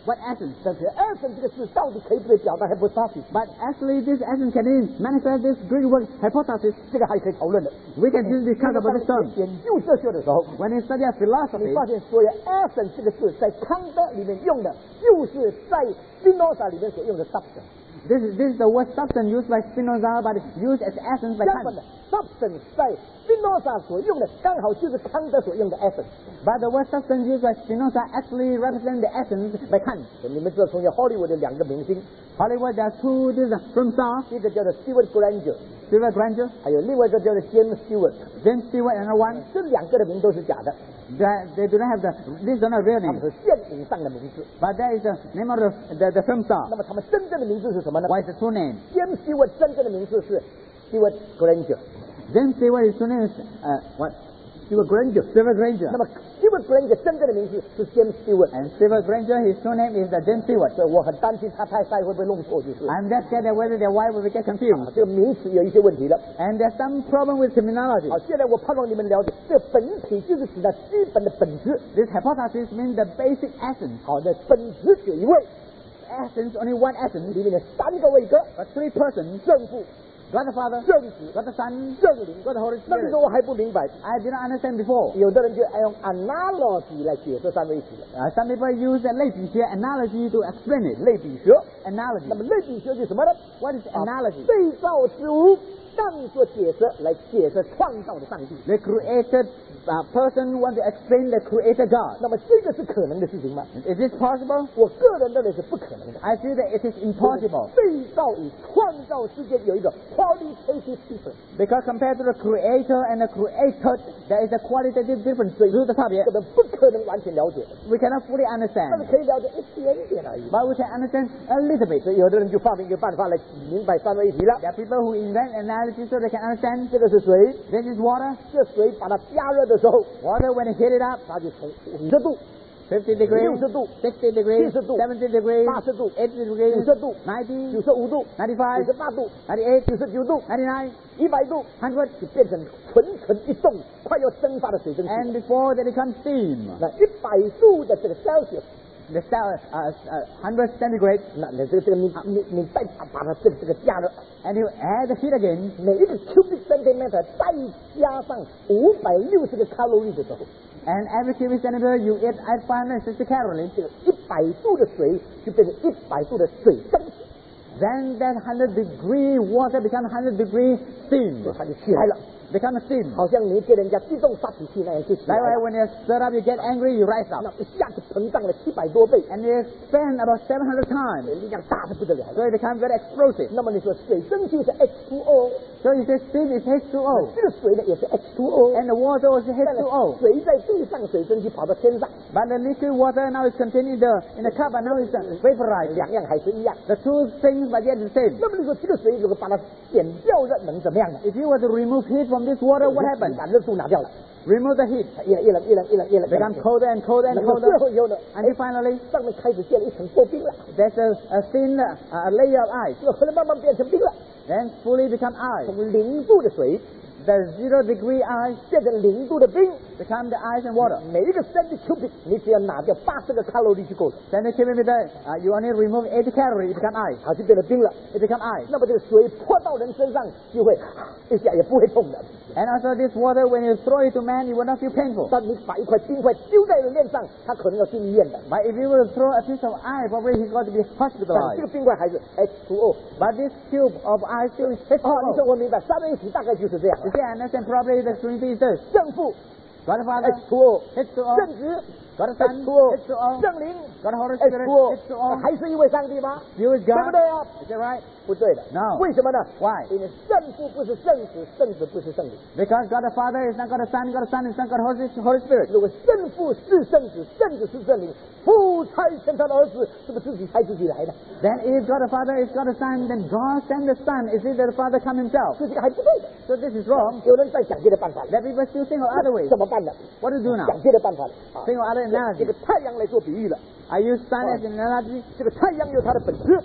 What essence? 但是 essence 这个字到底可以不可以表达 hypostasis？ But actually, this essence can it manifest this Greek word hypostasis. 这个还可以讨论的。 We can just discuss about this term. 研究哲学的时候， When you study 你 philosophy, 发现所有 essence 这个字在康德里面用的，就是在 Spinoza 里面所用的 substance。 this is, this is the word substance used by Spinoza, but used as essence by 相反 Kant. 的 substance 在 Spinoza 所用的，刚好就是康德所用的 essence。 But the word substance used by Spinoza actually represents the essence by Kant. 你们知道，从前 Hollywood 的两个明星， Hollywood, there are two this is film stars, 一个叫做 Stewart Granger， Stewart Granger, 还有另外一个叫做 James Stewart。 James Stewart, and another one. 这两个的名都是假的， They, they do not have the, these are not real 他们 names. 是电影上的名字。 But there is the name of the, the, the film star. 那么他们真正的名字是什么呢 What is the true name? ？James Stewart 真正的名字是 Stewart Granger。 James Stewart, his true name is, uh, what? Stewart Granger。 Stewart Granger. 那么 Stewart Granger 真正的名字是 James Stewart。 And Stewart Granger, his true name is the James Stewart. 所以我很担心他太太会不会弄错，就是 I'm just scared that whether their wife will get confused. 这个名词有一些问题了。 And there's some problem with terminology. 好，现在我盼望你们了解，这个本体就是指的基本的本质。 This hypothesis means the basic essence. 好的，本质有一位， Essence, only one essence, 里面的三个位格， but three persons. 正父、 God the Father, 正子、 God the Son, 正灵。 God the Holy 那个时 Spirit. 候我还不明白， I did not understand before. 有的人就爱用 analogy 来解释三位一体了。 Uh, some people use a 类比学 analogy to explain it. 类比学， Analogy. 那么类比学是什么呢？ What is analogy? 对照之物当作解释来解释创造的上帝。 The created uh, person wants to explain the creator God. 那么这个是可能的事情吗？ Is this possible? 我个人认为是不可能的。 I feel that it is impossible. 对照与创造之间有一个 qualitative difference， Because compared to the creator and the created, there is a qualitative difference. 所以这个差别根本不可能完全了解， we cannot fully 但是 understand. 可以了解一点点而已。 But we can understand a little bit. 所以有的人就发明一个办法来明白三位一体了。 There are people who invent analogy so they can understand. 这个是水， This is water. 这水把它加热的时候， Water, when you heat it up, 它就从五十度、 fifty degrees, 六十度、 sixty degrees, 七十度、 seventy degrees, 八十度、 eighty 九 degrees, 十度、 ninety, 九十五度、 ninety-five, 九十八度、 ninety-eight, 九十九度、 ninety-nine, 一百度， one hundred, 就变成蠢蠢欲动、快要蒸发的水蒸气。 and before they become steam. 那一百度的这个 Celsius， The cell, uh, uh, one hundred centigrade, 那那这个这个你你你再把把它这个这个加热。 and you add the heat again, 每一个 cubic centimeter 再加上五百六十个卡路里的时候， and every cubic centimeter you eat at five hundred sixty calories. 这个一百度的水就变成一百度的水蒸气， Then that one hundred degree water becomes one hundred degree steam, 它就起来了， become a steam. 好像你跟人家激动发脾气那样就起来 Likewise, 了。 when you stir up, you get angry, you rise 那 up, 一下子膨胀了七百多倍， and you expand about seven hundred times, 力量大的不得了。 so it becomes very explosive. 那么你说水蒸气是 H two O， So you say steam is H two O, 这个水呢也是 H two O， and the water also H 但是 two O. 水在地上，水蒸气跑到天上， But the liquid water now is contained in the in the cup, and now it's uh, vaporized. 两样还是一样。 The two things, but yet the same. 那么你说这个水如果把它减掉热能怎么样呢？ If you were to remove heat from this water, what 你 happens? 把热度拿掉了， Remove the heat, 越来越冷，越冷，越冷，越冷， become colder and colder and 然后最 colder, 后以后呢， until finally 上面开始建了一层薄冰了， there's a, a thin uh, a layer of ice, 这个后来慢慢变成冰了， then fully become ice. 从零度的水 The zero degree ice 变成零度的冰， become the ice and water. 每一个三十 cubic 你只要拿掉八十个卡路里就够了， Then the cubic meter, uh, you only remove eighty calories, it become ice. 它就变成冰了。 It become ice. 那么这个水泼到人身上就会一下也不会痛的， And also this water, when you throw it to man, it will not feel painful. 但你把一块冰块丢在人脸上，他可能要进医院的。 But if you were to throw a piece of ice, probably he's got to be 但这 hospitalized. 个冰块还是 H two O。 But this cube of ice still is H 哦，你 two 说 O. 我明白，三位一体大概就是这样。 You see, I understand probably the Trinity is this. 正负 God the Father, H two O， H two O, 正直 God the Son, H two O， H two O, 圣灵 God the Holy H Spirit, two O， H two O. 还是一位上帝吗？ You is 对不 God. 对啊？ Is that right? 不对的。 No. 为什么呢 Why? 因为圣父不是圣子，圣子不是圣灵。 Because God the Father is not God the Son, God the Son is not God the Holy Holy Spirit. 如果圣父是圣子，圣子是圣灵，父差遣他的儿子，是不是自己猜自己来的？ Then if God the Father is God the Son, then God sent the Son. Is it that the Father come himself? 这这个还不对的。 So this is wrong. 有人在想别的办法了， That people still think of other ways. 怎么办呢？ What to do now? 想别的办法了。啊 Think of other 这 analogies. 个太阳来做比喻了， I use sun as an analogy. 这个太阳有它的本质，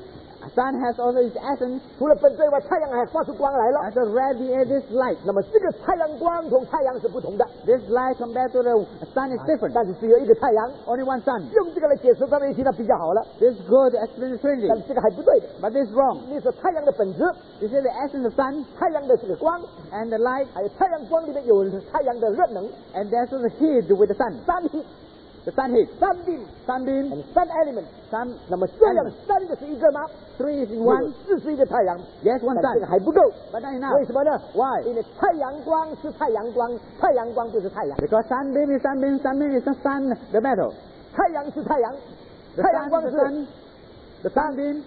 sun has also its essence. 除了本质以外，太阳还发出光来了。 And so radiates light. 那么这个太阳光同太阳是不同的， This light compared to the sun is different. 但是只有一个太阳。 Only one sun. 用这个来解释三位一体，那比较好了。 This is good to explain the 但 Trinity. 是这个还不对的。 But this is wrong. 你说太阳的本质， You see the essence of sun 太阳的这个光， and the light, 还有太阳光里面有太阳的热能， and there's also the heat with the sun. 三 heat、 The sun heat. 三 beam、 Sunbeam, 三 element。 sun, 那么这样 element. 三个是一个吗？ Three is in one one. 四是一个太阳， Yes, one 但这个 sun. 还不够。 But not enough. 为什么呢？ Why? 因为太阳光是太阳光，太阳光就是太阳。 Because sunbeam is sunbeam, sunbeam is the sun, the metal. 太阳是太阳， The 太阳 sun 光 is 是 the sun, the sunbeam,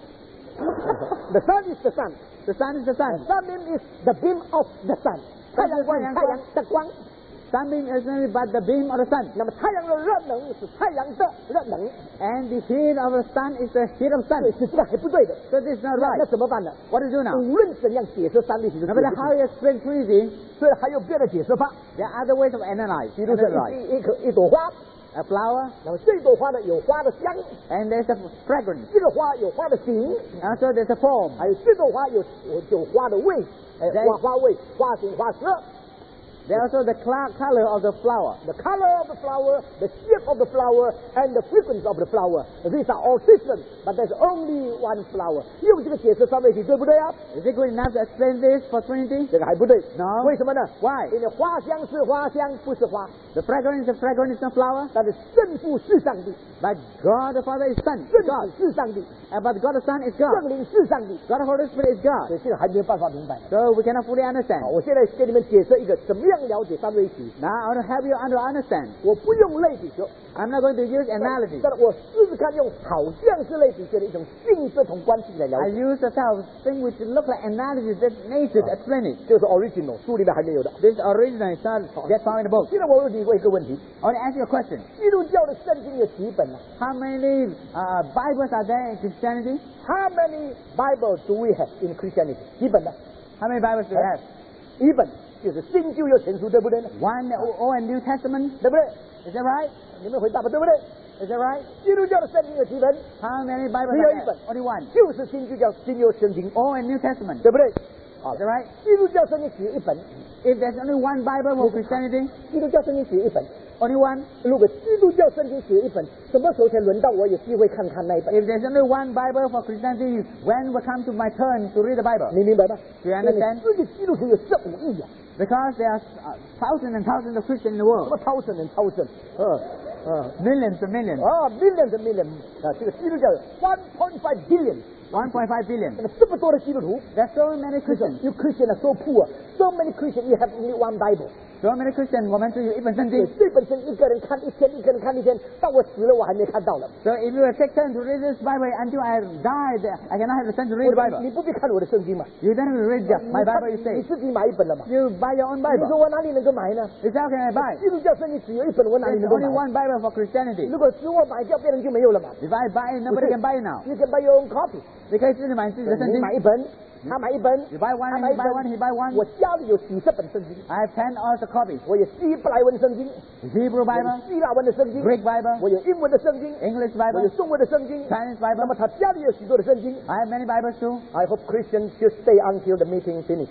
the sun is the sun。 the sun is the sun. Sunbeam is the beam of the sun。太阳光，太阳的光。 Sunbeam is nothing but the beam of the sun. 那么太阳的热能是太阳的热能， And the heat of the sun is the heat of 对， sun. 是这个还不对的。 So this is not 那 right. 那怎么办呢？ What do you do now? 无论怎样解释三位一体都 No 解 matter 释不 how 清， you explain Trinity, 所以还有别的解释法。 there are other ways of analyze. 比如说 Analyze. 一一颗一朵花， A flower, 那么这朵花呢有花的香， and there's a fragrance. 这个花有花的形， And also there's a form. 还有这朵花有有有花的味，哎， Then- 花花味、花形、花色。 There's also the cl- color of the flower. The color of the flower, the shape of the flower, and the frequency of the flower. These are all different, but there's only one flower. 用这个解释三位一体对不对啊？ Is it good enough to explain this for Trinity? 这个还不对。 No. 为什么呢 Why? 因为花香是花香，不是花。 The fragrance, the fragrance is not flower, 但是圣父是上帝， but God the Father is Son, 圣 God. 子是上帝， Uh, but God the Son is God. 圣灵是上帝。 God the Holy Spirit is 所 God. 以现在还没有办法明白。 So we cannot fully 好， understand. 我现在给你们解释一个怎么样了解三位一体。 Now I want to help you to understand. 我不用类比学， I'm not going to use analogy. 但是我试试看用好像是类比学的一种性质同关系来了 I 解， use the type of thing which look like analogy that nature to explain it. 就是 original 书里面还没有的。 This original is not yet found in the book. 现在我问你一个问题： I want to ask you a question. 基督教的圣经有几本呢 How many uh, Bibles are there in Christianity? ？How many Bibles do we have in Christianity？几本呢？ How many Bibles do you have? 一本就是新旧约全书，对不对呢？ One Old and New Testament. 对不对？ Is that right? 你们回答吧，对不对？ Is that right? 基督教的圣经有几本？ How many Bibles 只 are 有一本 there? Only one. 就是新旧教新约圣经， Old and New Testament. 对不对？好 Is that right? 基督教圣经只有一本， If there's only one Bible for Christianity, 基督教圣经只有一本。 only one. 如果基督教圣经只有一本，什么时候才轮到我有机会看看那一本？ If there's only one Bible for Christianity, when will come to my turn to read the Bible? 你明白吗？ Do you understand? 因为世界基督徒有十五亿啊， Because there are uh, thousands and thousands of Christians in the 什 world. 么超神人超神，嗯嗯 Millions and millions. 啊，millions and millions 啊，这个基督教有 one point five billion， one point five billion. 那么这么多的基督徒 There's so many Christians. ，you Christian are so poor, so many Christians you have only one Bible。 So many Christians, 我们只有一本圣对经。 这本圣一个人看一天，一个人看一天，到我死了我还没看到了。 So if you take turn to read this Bible until I died, I cannot have the time to read the 我 Bible. 你不必看我的圣经嘛， You don't have to read just my 你看 Bible, you 你 say. 自己买一本了嘛。 You buy your own 你说 Bible. 我哪里能够买呢？ You say, how can I buy? 基督教圣经只有一本，我哪里 There's 能够 only 买？ one Bible for Christianity. 如果只我买掉，别人就没有了嘛。 If I buy it, nobody can buy it now. You can buy your own copy。 你可以自己买自己的圣你经。 买一本，他买一本， You buy one, 他 and 买 he 一 buy one, he buy 本。 one. 我家里有几十本圣经， I have ten also copies. 我有希伯来文圣经， Hebrew 我有 Bible, 希腊文的圣经， Greek Bible, 我有英文的圣经， English 我有 Bible, 中文的圣经。 Chinese 那么 Bible. 他家里有许多的圣经。 I have many Bibles too. I hope Christians should stay until the meeting finish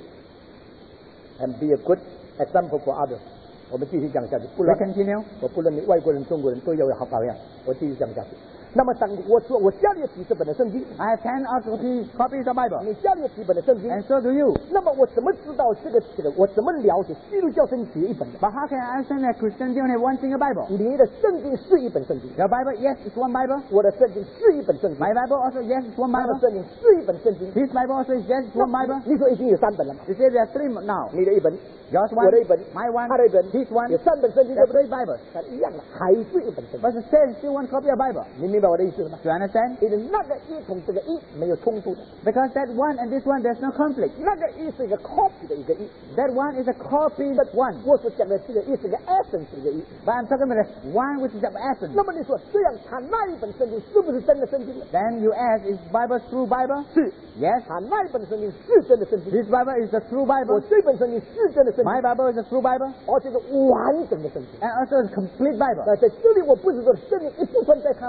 and be a good example for others。我们继续讲下去，不 We 然 continue. 我不论你外国人、中国人都要有好榜样。我继续讲下去。那么当我说我家里有几十本的圣经， I have ten also copies of Bible. 你家里有几本的圣经？ And so do you. 那么我怎么知道这个这个？我怎么了解基督教圣经只有一本的？ But how can I understand that Christianity only have one single Bible? 你的圣经是一本圣经， Your Bible, yes, it's one Bible. 我的圣经是一本圣经， My Bible also, yes, it's one 他的 Bible. 圣经是一本圣经。 His Bible also, yes, it's one Bible. 你说已经有三本了嘛？ You say there are three now. 你的一本， Yours 我 one, 的一本， my one, 他的一本， his one. 有三本圣经，对 There are 不对 three？Bibles. 但一样的，还是一本圣经。 But the same, still one copy of Bible. 你明白我的意思了吗？ Do you understand? 因为那个一同这个一没有冲突的， Because that one and this one, there's no conflict. 那个一是一个 copy 的一个一， That one is a copy but one. 我所讲的这个一是个 essence 的一个一。 But I'm talking about the one which is of essence. 那么你说这样，他那一本圣经是不是真的圣经呢？ Then you ask, is Bible true Bible? 是， Yes. 他那一本圣经是真的圣经。 This Bible is the true 我 Bible. 这本圣经是真的圣经， My Bible is a true Bible. 而且是完整的圣经。 And also a complete Bible. 那在这里我不是说圣经一部分在他那边，一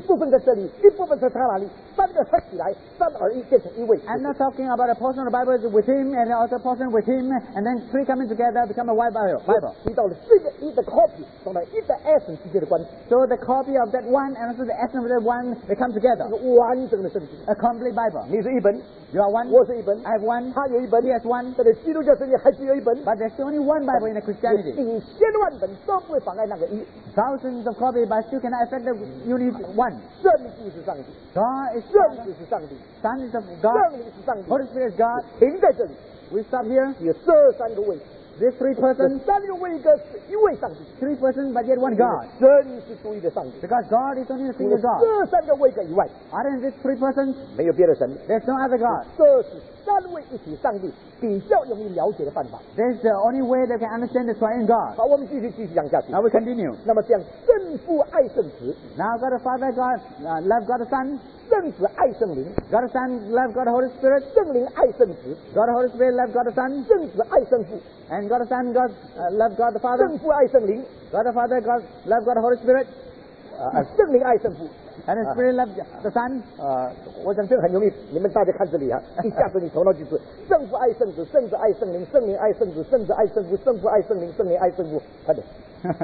部分在这里，一部分在他那里，三个合起来，三而一变成一位。 I'm not talking about a portion of the Bible is with him and also a portion with him, and then three coming together become a white Bible. Bible. 提到了这个一的 copy 同了一的 essence 之间的关系。 So the copy of that one and also the essence of that one, they come together. 这个完整的圣经。 A complete Bible. 你是一本 You are one. 我是一本 I have one. 他有一本 He has one. 但是基督教圣经还只有一本 But there's only one Bible in the Christianity. 几千万本都不会妨碍那个一。 Thousands of copies, but still cannot affect the unit one. 圣父是上帝， God is 圣 God. 子是上帝， Son is of 圣 God. 灵是上帝。 Holy Spirit is God. 停在这里， We stop here. 有这三个位， These three 这 persons, 三个位格是一位上帝， three persons, but yet one God. 神是独一的上帝。 Because God is only the 除了 single God. 这三个位格以外， Other than these three persons, 没有别的神。 there's no other God. 这是三位一体上帝比较容易了解的办法。 This is the only way they can understand the triune God. 好，我们继续继续讲下去。 Now we continue. 那么这样，圣父爱圣子， Now God the Father, God uh, love God the Son. 圣子爱圣灵， God the Son love God the Holy Spirit. 圣灵爱圣子， God the Holy Spirit love God the Son. 圣子爱圣父， And God the Son, God uh, love God the Father. 圣父爱圣灵， God the Father, God love God the Holy Spirit. 啊，圣灵爱圣父。 And the Spirit love the Son. 啊，我想这个很容易，你们大家看这里啊，一下子你头脑就是圣父爱圣子，圣子爱圣灵，圣灵爱圣子，圣子爱圣父，圣父爱圣灵，圣灵爱圣父，快点。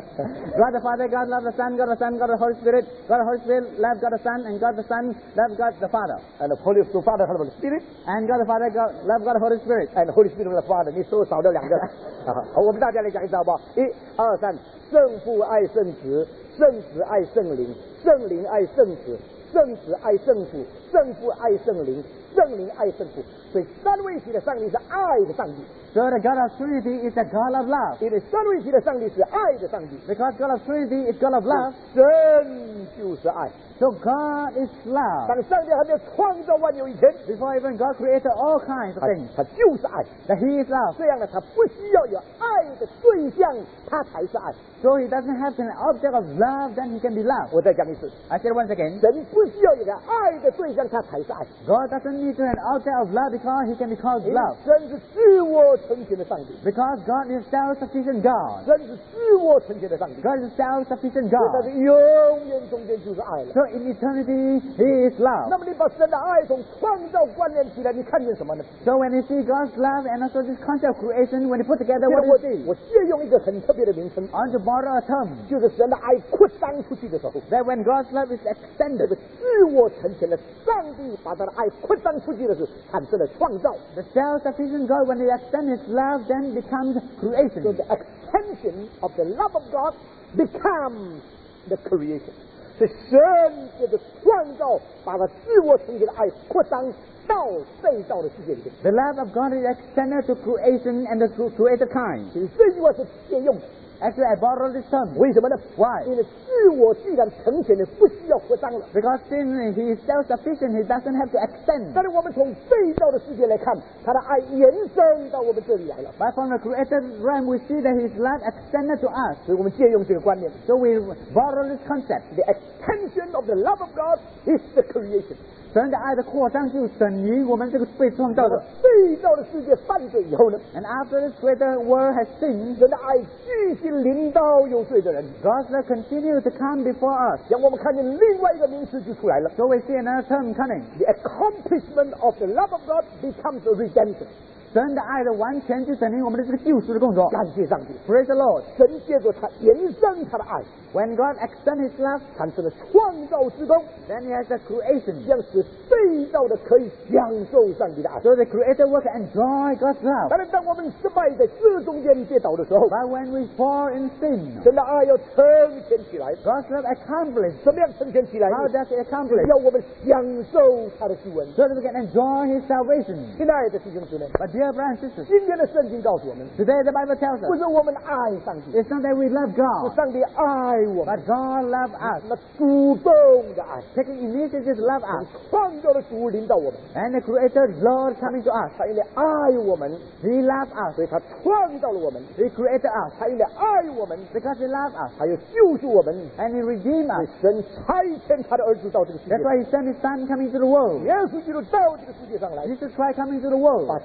God the Father, God love the Son, God the Son, God the Holy Spirit, God the Holy Spirit love God the Son, and God the Son love God the Father. And the Holy Father, Holy Spirit, And God the Father, God love God the Holy Spirit. and the Holy Spirit 的 Father，你手少了两个。啊好，我们大家来讲一次好不好？一、二、三，圣父爱圣子，圣子爱圣灵，圣灵爱圣子，圣子爱圣父，圣父爱圣灵，圣灵爱圣父。所以三位一体的上帝是爱的上帝， So the God of Trinity is the God of love. 因为三位一体的上帝是爱的上帝， Because God of Trinity is God of love, 神就是爱。 so God is love. 当上帝还没有创造万有以前， Before even God created all kinds of 他 things, 他就是爱。 that He is love. 这样呢，他不需要有爱的对象，他才是爱。 So He doesn't have an object of love, then He can be loved. 我再讲一次， I said once again, 神不需要有个爱的对象，他才是爱。 God doesn't need to have an object of love because He can be called 因为 love. 神是自我成全的上帝， Because God is self-sufficient God. 神是自我成全的上帝， God is self-sufficient 所以他 God. 是永远中间就是爱了。 So in eternity, He is love. 那么你把神的爱从创造观念起来，你看见什么呢？ So when you see God's love and also this concept of creation, when you put together, 这 what 个 do 我 you see? 我借用一个很特别的名称， I want to borrow a term 就是神的爱扩张出去的时候， that when God's love is 这 extended, 个自我成全的上帝把他的爱扩张出去的时候，产生了创造。 the self-sufficient God, when He extends His love, then becomes So creation. the extension of the love of God becomes the creation. 是神这个创造，把他自我成全的爱扩张到被造的世界里面。 The love of God is extended to creation and the cre- created kind. 所以这句话是借用的， Actually, I borrowed this term. 为什么呢？ Why? 因为自我既然成全了，不需要扩张了。 Because since He is self-sufficient, He doesn't have to extend. 但是我们从被造的世界来看，他的爱延伸到我们这里来了。 But from the created realm, we see that His love extended to us. 所以我们借用这个观念 So we borrow this concept. ：the extension of the love of God is the creation。 神的爱的扩张就等于我们这个被创造那么的。 被造的世界犯罪以后呢， And after this greater world has sinned, 神的爱继续临到有罪的人。 God's love continues to come before us. 让我们看见另外一个名词就出来了。 So we see another term coming. The accomplishment of the love of God becomes a redemption。 神的爱的完全就等于我们的这个救赎的工作。 感谢上帝， Praise the Lord. 神借着他延伸他的爱， When God extends His love, 产生了创造之功， then He has the creation. 将使被造的可以享受上帝的爱。 So the Creator will enjoy God's love. 当然，当我们失败在这中间跌倒的时候， But when we fall in sin, 神的爱要成全起来。 God's love accomplished. 怎么样成全起来呢？ How does it accomplish? 要我们享受他的救恩。 So that we can enjoy His salvation. 亲爱的弟兄姊妹， But dear brothers and sisters, 今天的圣经告诉我们， today the Bible tells 不 us 是我们爱上帝， it's not that we love 是 God, 上帝爱我们， but God loves us. 那主动的爱， Taking initiative to love us. 创造的主领导我们， And the Creator Lord coming to us. 他因为爱我们， He loves us. 所以他创造了我们； He created us. 他因为爱我们， Because He loves us. 他又救赎我们。 And He redeemed 所以 us. 神差遣他的儿子到这个世界 That's，why He sent His Son coming to the world. 耶稣基督到这个世界上来， Jesus Christ coming to the world. 把救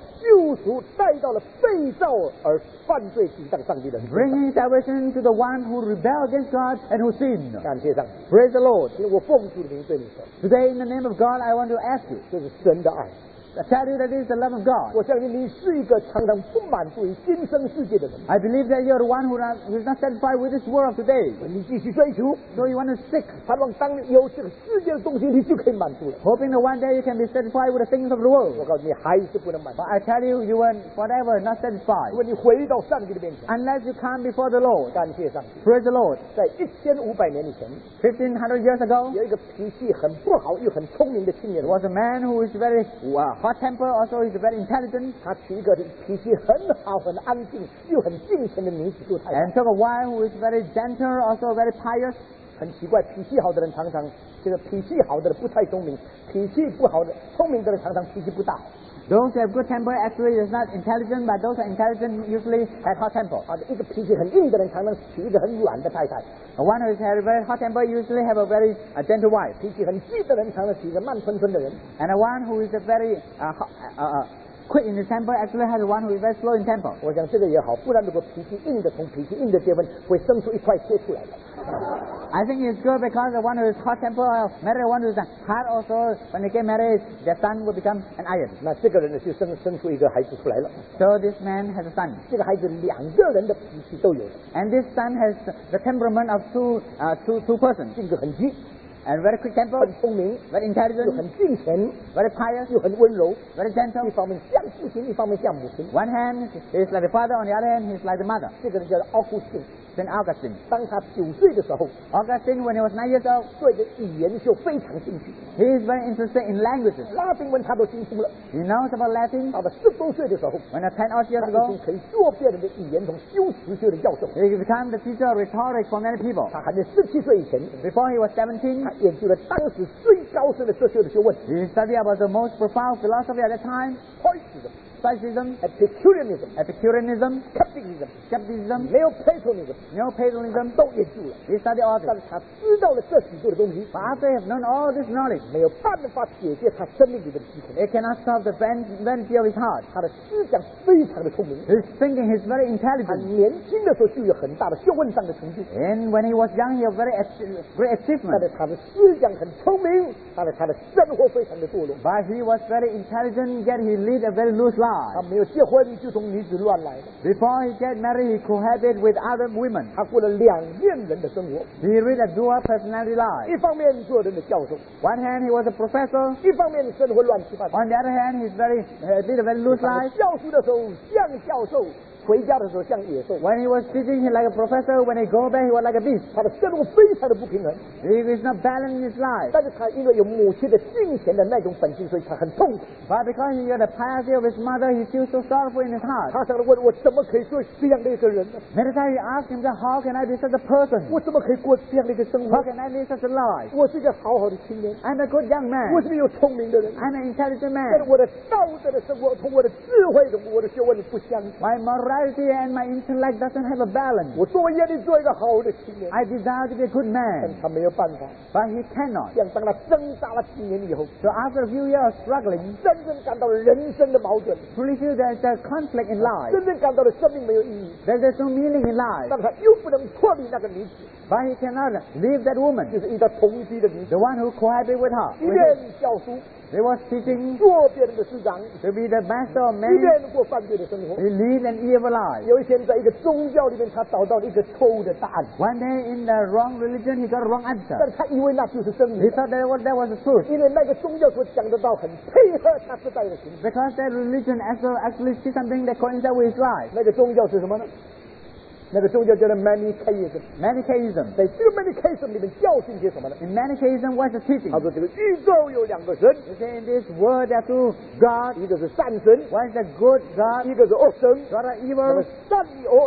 救赎带到了被造而犯罪抵挡上帝的人身上。 Bringing salvation to the one who rebelled against God and who sinned. 感谢上帝， Praise the Lord. 因为我奉主的名对你说， Today, in the name of God, I want to ask you. 这是神的爱。 I tell you that it is the love of God. 我相信你是一个常常不满足于今生世界的人， I believe that you are the one who, not, who is not satisfied with this world of today. 你继续追求， So you want to seek, 盼望当有这个世界的东西，你就可以满足了。 hoping that one day you can be satisfied with the things of the 我 world. 告诉你，还是不能满足， But I tell you, you are forever not 因 satisfied 为你回到上帝的面前。 unless you come before the Lord. 感谢上帝， Praise the Lord. 在一千五百年以前， Fifteen hundred years ago, 有一个脾气很不好又很聪明的青年 there 人， was a man who is very uh, hot-tempered, also is very intelligent, 他娶一个脾气很好、很安静又很敬虔的女子做太太。 and took a wife who is very gentle, also very pious. 很奇怪，脾气好的人常常这个脾气好的人不太聪明，脾气不好的聪明的人常常脾气不大好。 Those who have good temper actually is not intelligent, but those who are intelligent usually have hot temper. 啊，一个脾气很硬的人常常娶一个很软的太太， The one who is have a very hot temper usually have a very uh, gentle wife, 脾气很急的人常常娶一个慢吞吞的人。 and the one who is a very uh, ho- uh, uh, quick in his temper actually has one who is very slow in temper. 我想这个也好，不然如果脾气硬的从脾气硬的结婚，会生出一块切出来的。 I think it's good because the one who is hot temper uh, married one who is hard also when they get married, their son will become an iron. 那这个人呢，就生生出一个孩子出来了。 So this man has a son, 这个孩子两个人的脾气都有， and this son has the temperament of two uh, two two persons, 性格很急， and very quick temper, 很聪明， very 又 intelligent, 很敬虔， very pious, 又很温柔。 very gentle. 一方面像父亲，一方面像母亲。 One hand is like the father, on the other hand he is like the mother. 这个人叫做奥古斯丁。 Saint Augustine. 当他九岁的时候， Augustine, when he was nine years old, 对这语言就非常兴趣， he is very interested in languages. 拉丁文他都精通了。 He knows about Latin. 到了十多岁的时候， When at ten odd 他 years 已 ago, 经可以做别人的语言，从修辞学的教授。 he became the teacher of rhetoric for many people. 他还在十七岁以前， Before he was seventeen, 他研究了当时最高深的哲学的学问 he studied about the most profound philosophy at that time, ：Stoicism、 Stoicism, Epicureanism、 Epicureanism, Skepticism、 Skepticism, Neoplatonism Neoplatonism. 都研究了。 He studied all 但 this. 是他知道了这许多的东西， But after he has known all this knowledge, 没有办法解决他生命里的饥渴。 it cannot solve the van- vanity of his heart. 他的思想非常的聪明， His thinking is very 他 intelligent. 年轻的时候就有很大的学问上的成就。 And when he was young, he had very ach- great 但 achievement. 是他的思想很聪明，他的他的生活非常的堕落。 But he was very intelligent, yet he led a very loose 他 life. 没有结婚就从女子乱来的， Before he get married, he cohabited with other women. 他过了两面人的生活， He led a dual personality 一 life. 方面做人的教授， One hand, he was a professor. 一方面生活乱七八糟。 On the other hand, he's very uh, led a very loose 他 life. 教书的时候像教授，回家的时候像野兽。 When he was teaching, he like a professor. When he go back, he was like a beast. 他的生活非常的不平衡， He is not balanced in his life. 但是他因为有母亲的敬虔的那种本性，所以他很痛苦。 But because he had the piety of his mother, he feels so sorrowful in his heart. 他常常问我怎么可以做这样的一个人呢？ Many times he asked himself, how can I be such a person? 我怎么可以过这样的一个生 How 活？ can I live such a life? 我是一个好好的青年， I'm a good young 我 man. 是一个有聪明的人， I'm an intelligent 但是 man. 我的道德的生活同我的智慧同我的学问不相符。 My morality and my intellect doesn't have a balance. 我多么愿意做一个好的青年， I desire to be a good 但 man, 他没有办法。 but he cannot. 这样当他挣扎了几年以后， So after a few years of struggling, 真正感到了人生的矛盾， truly feel there's a conflict in life. 真正感到了生命没有意义， That there's no meaning in life. 但他又不能脱离那个女子， But he cannot leave that woman, 就是与他同居的女子， the one who cohabited with her. 一边教书， He was teaching 做别人的师长， to be the master of 一 many. 边过犯罪的生活。 He lead an evil life. 有一天，在一个宗教里面，他找到了一个错误的答案， One day in the wrong religion, he got a wrong 但 answer. 是他以为那就是真 He 理， thought that was, that was the truth. 因为那个宗教所讲的道很配合他时代的情况。 Because that religion actually, actually see something that coincides with his life. 那个宗教是什么呢？那个宗教叫做 Manichaeism。 Manichaeism. 在这个 Manichaeism 里面教训些什么呢？ In Manichaeism, what's the teaching? 他说这个宇宙有两个神， They say in this world there are two gods. 一个是善神， One is the good God, 一个是恶神。 God of 那么 evil. 善与恶必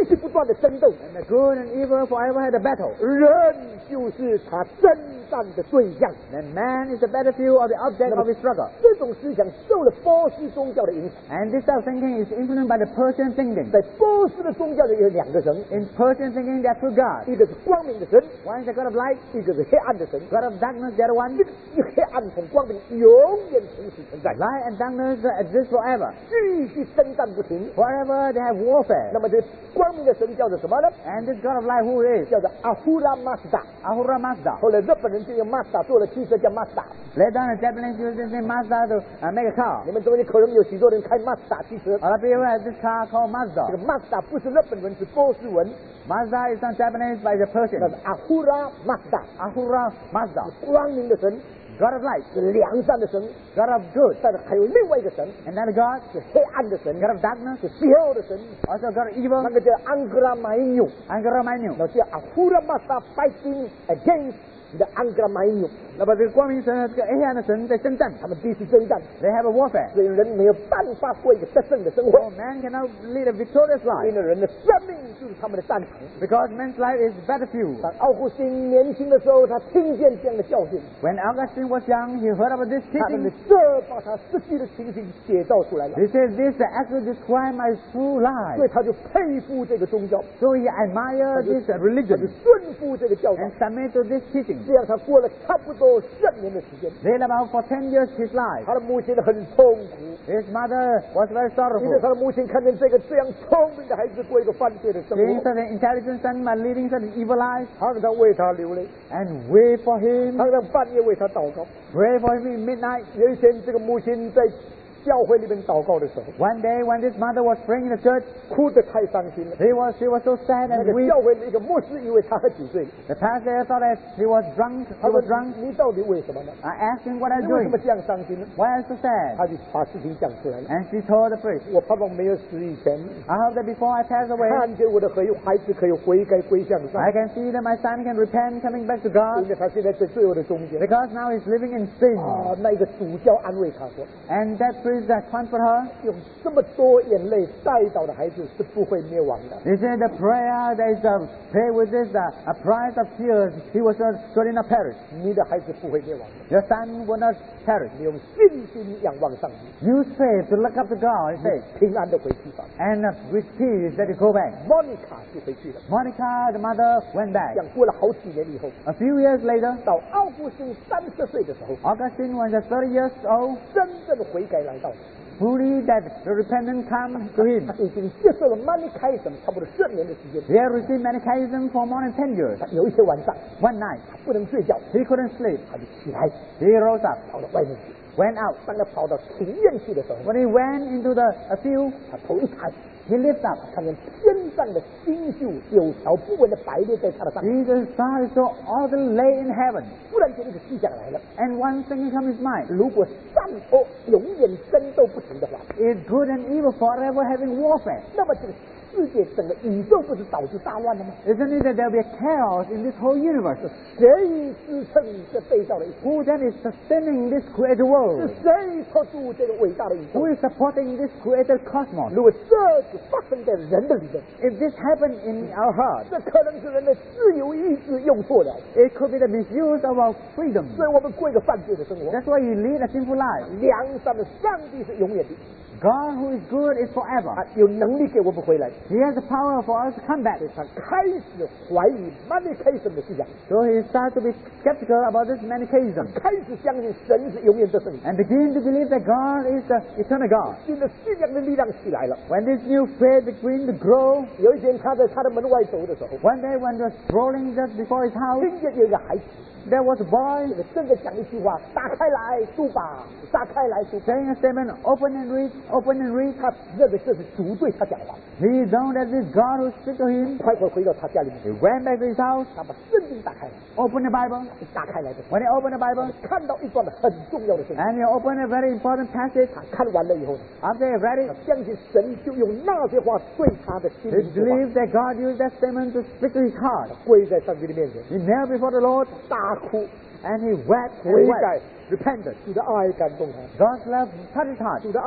续不断的争斗。 And the good and evil forever had a battle. 人就是他征战的对象。 And man is the battlefield of the object of his struggle. 这种思想受了波斯宗教的影响。 And this type of thinking is influenced by the Persian thinking. 在波斯的宗教里有两个神。 In Persian thinking, there are two gods. 一个是光明的神， One is the God of light, 一个是黑暗的神。 God of darkness, the other one. 一黑暗同光明永远同时存在， Light and darkness exist forever. 继续征战不停。 Forever they have warfare. 那么这光明的神叫做什么呢？ And this God of light, who is? 叫做阿呼拉马斯达。 Ahura Mazda. 后来日本人就用马自达做了汽车，叫马自达。 Later on, the Japanese used this name Mazda to uh, make a car. 你们中间可能有许多人开马自达汽车。 A lot of people have this car called 这 Mazda. 个马自达不是日本文，是波斯文， Mazda is not Japanese, but it's a 那 Persian. 是阿呼拉马自达。 Ahura Mazda. 光明的神， God of light, 是良善的神。 God of good. 但是还有另外一个神， Another God, 是黑暗的神， God of darkness, 是邪恶的神， also God of evil, 那个叫安格拉买纽。 Angara Manu. 那叫阿呼拉马自达 fighting against the 安格拉买纽。 那么这个光明神和这个黑暗的神在征战， 他们必须征战， they have a warfare. 所以人没有办法过一个得胜的生活。 So man cannot lead a victorious 因 life 为人的生命就是他们的战场。 because man's life is battlefield. 当奥古斯丁年轻的时候，他听见这样的教训， When Augustine was young, he heard about this 他们的 teaching. 这把他实际的情形写照出来了， He says this actually describe my true 所以 life. 他就佩服这个宗教， So he admired this 他就 religion 顺服这个教导 and，submit to this teaching. 这样他过了差不多十年的时间。 Laid about for ten years his life. 他的母亲很痛苦， His mother was very 因为 sorrowful. 他的母亲看见这个这样聪明的孩子过一个犯罪的生 Seeing 活， such an intelligent son by leading such an evil life 常常为他流泪， and wait for him, 常常半夜为他祷告。 pray for him in midnight. 有一天，这个母亲在教会里面祷告的时候， One day when this mother was praying in the church, 哭得太伤心了。 he was, she was so sad 那 and 个 weak. 教会的一个牧师以为他喝酒醉， The pastor thought that he was drunk, 他 he 说 was drunk. 你到底为什么呢？ I asked him what I 你 was 为什 doing. 么这样伤心呢？ Why are you so sad? 他就把事情讲出来了。 And she told the priest, 我盼望没有死以前， I hope that before I pass away, 看见我的孩孩子可以悔改归向上， I can see that my son can repent, coming back to 因 God, 为他现在在罪恶的中间。 because now he's living in sin. 啊，那一个主教安慰他说， And that priest that comfort her, 用这么多眼泪带倒的孩子是不会灭亡的。 he said the prayer that is uh, pray with this uh, a price of tears, he was not surely not perish. 你的孩子不会灭亡的， Your son will not perish. 你用信心仰望上帝， Use faith to look up to God, he says, 平安的回去吧。 and uh, with peace that you go back. Monica 就回去了。 Monica, the mother, went back. 讲过了好几年以后， A few years later, 到奥古斯丁三十岁的时候， Augustine was uh, thirty years old, 真正悔改来到， fully that the repentant come to him. 他已经接受了 Manichaeism 差不多十年的时间。 He had received Manichaeism for more than ten years. 他有一天晚上， One night, 他不能睡觉， he couldn't sleep. 他就起来 He rose up, 跑到外面去。 went out. 当他跑到庭院去的时候， When he went into the a field, 他头一抬， he lifted up. 看见天上的星宿有条不紊的排列在他的上面。 Jesus saw his soul all the lay in heaven. 突然间一个思想来了： And one thing came to his mind. 如果善恶永远争斗不停的话， Is good and evil forever having warfare? 那么这个世界整个宇宙不是早就大乱了吗？ Isn't it that there will be a chaos in this whole universe? 谁支撑这被造的一切？ Who then is sustaining this created 是 world? 谁托住这个伟大的宇宙 Who？is supporting this created cosmos? 如果这是发生在人的里面， If this happened in our heart, 这可能是人的自由意志用错了， it could be the misuse of our freedom. 所以我们过一个犯罪的生活。 That's why you lead a sinful life. 良善的上帝是永远的， God who is good is forever. 他有能力给我们回来， He has the power for us to come back. 所以他开始怀疑 Manichaeism 的思想， So he started to be skeptical about this Manichaeism 开始相信神是永远得胜的。 and begin to believe that God is the eternal God. 新的信仰的力量起来了。 When this new faith began to grow, 有一天他在他的门外走的时候， one day when he was strolling just before his house, 听见有一个孩子 there was a boy 这个正在讲一句话：打开来读吧，打开来读吧。 saying a statement, open and read, open and read. 他认为这是主对他讲话， He known that this God who speaks to him. 快快回到他家里面， He went back to his house, 他把圣经打开来， opened the Bible. 一打开来的时 When he opened the Bible, 候，看到一段很重要的圣经。 and he opened a very important passage, 他看完了以后， after he read 他 it, 相信神就用那些话对他的心 he 灵说话。 believed that God used that statement to speak to his heart. 跪在上帝的面前， He knelt before the Lord 大哭， and he wept and 悔 wept. 改，repented，主的爱感动他， God's love touched his heart. 主的爱拯救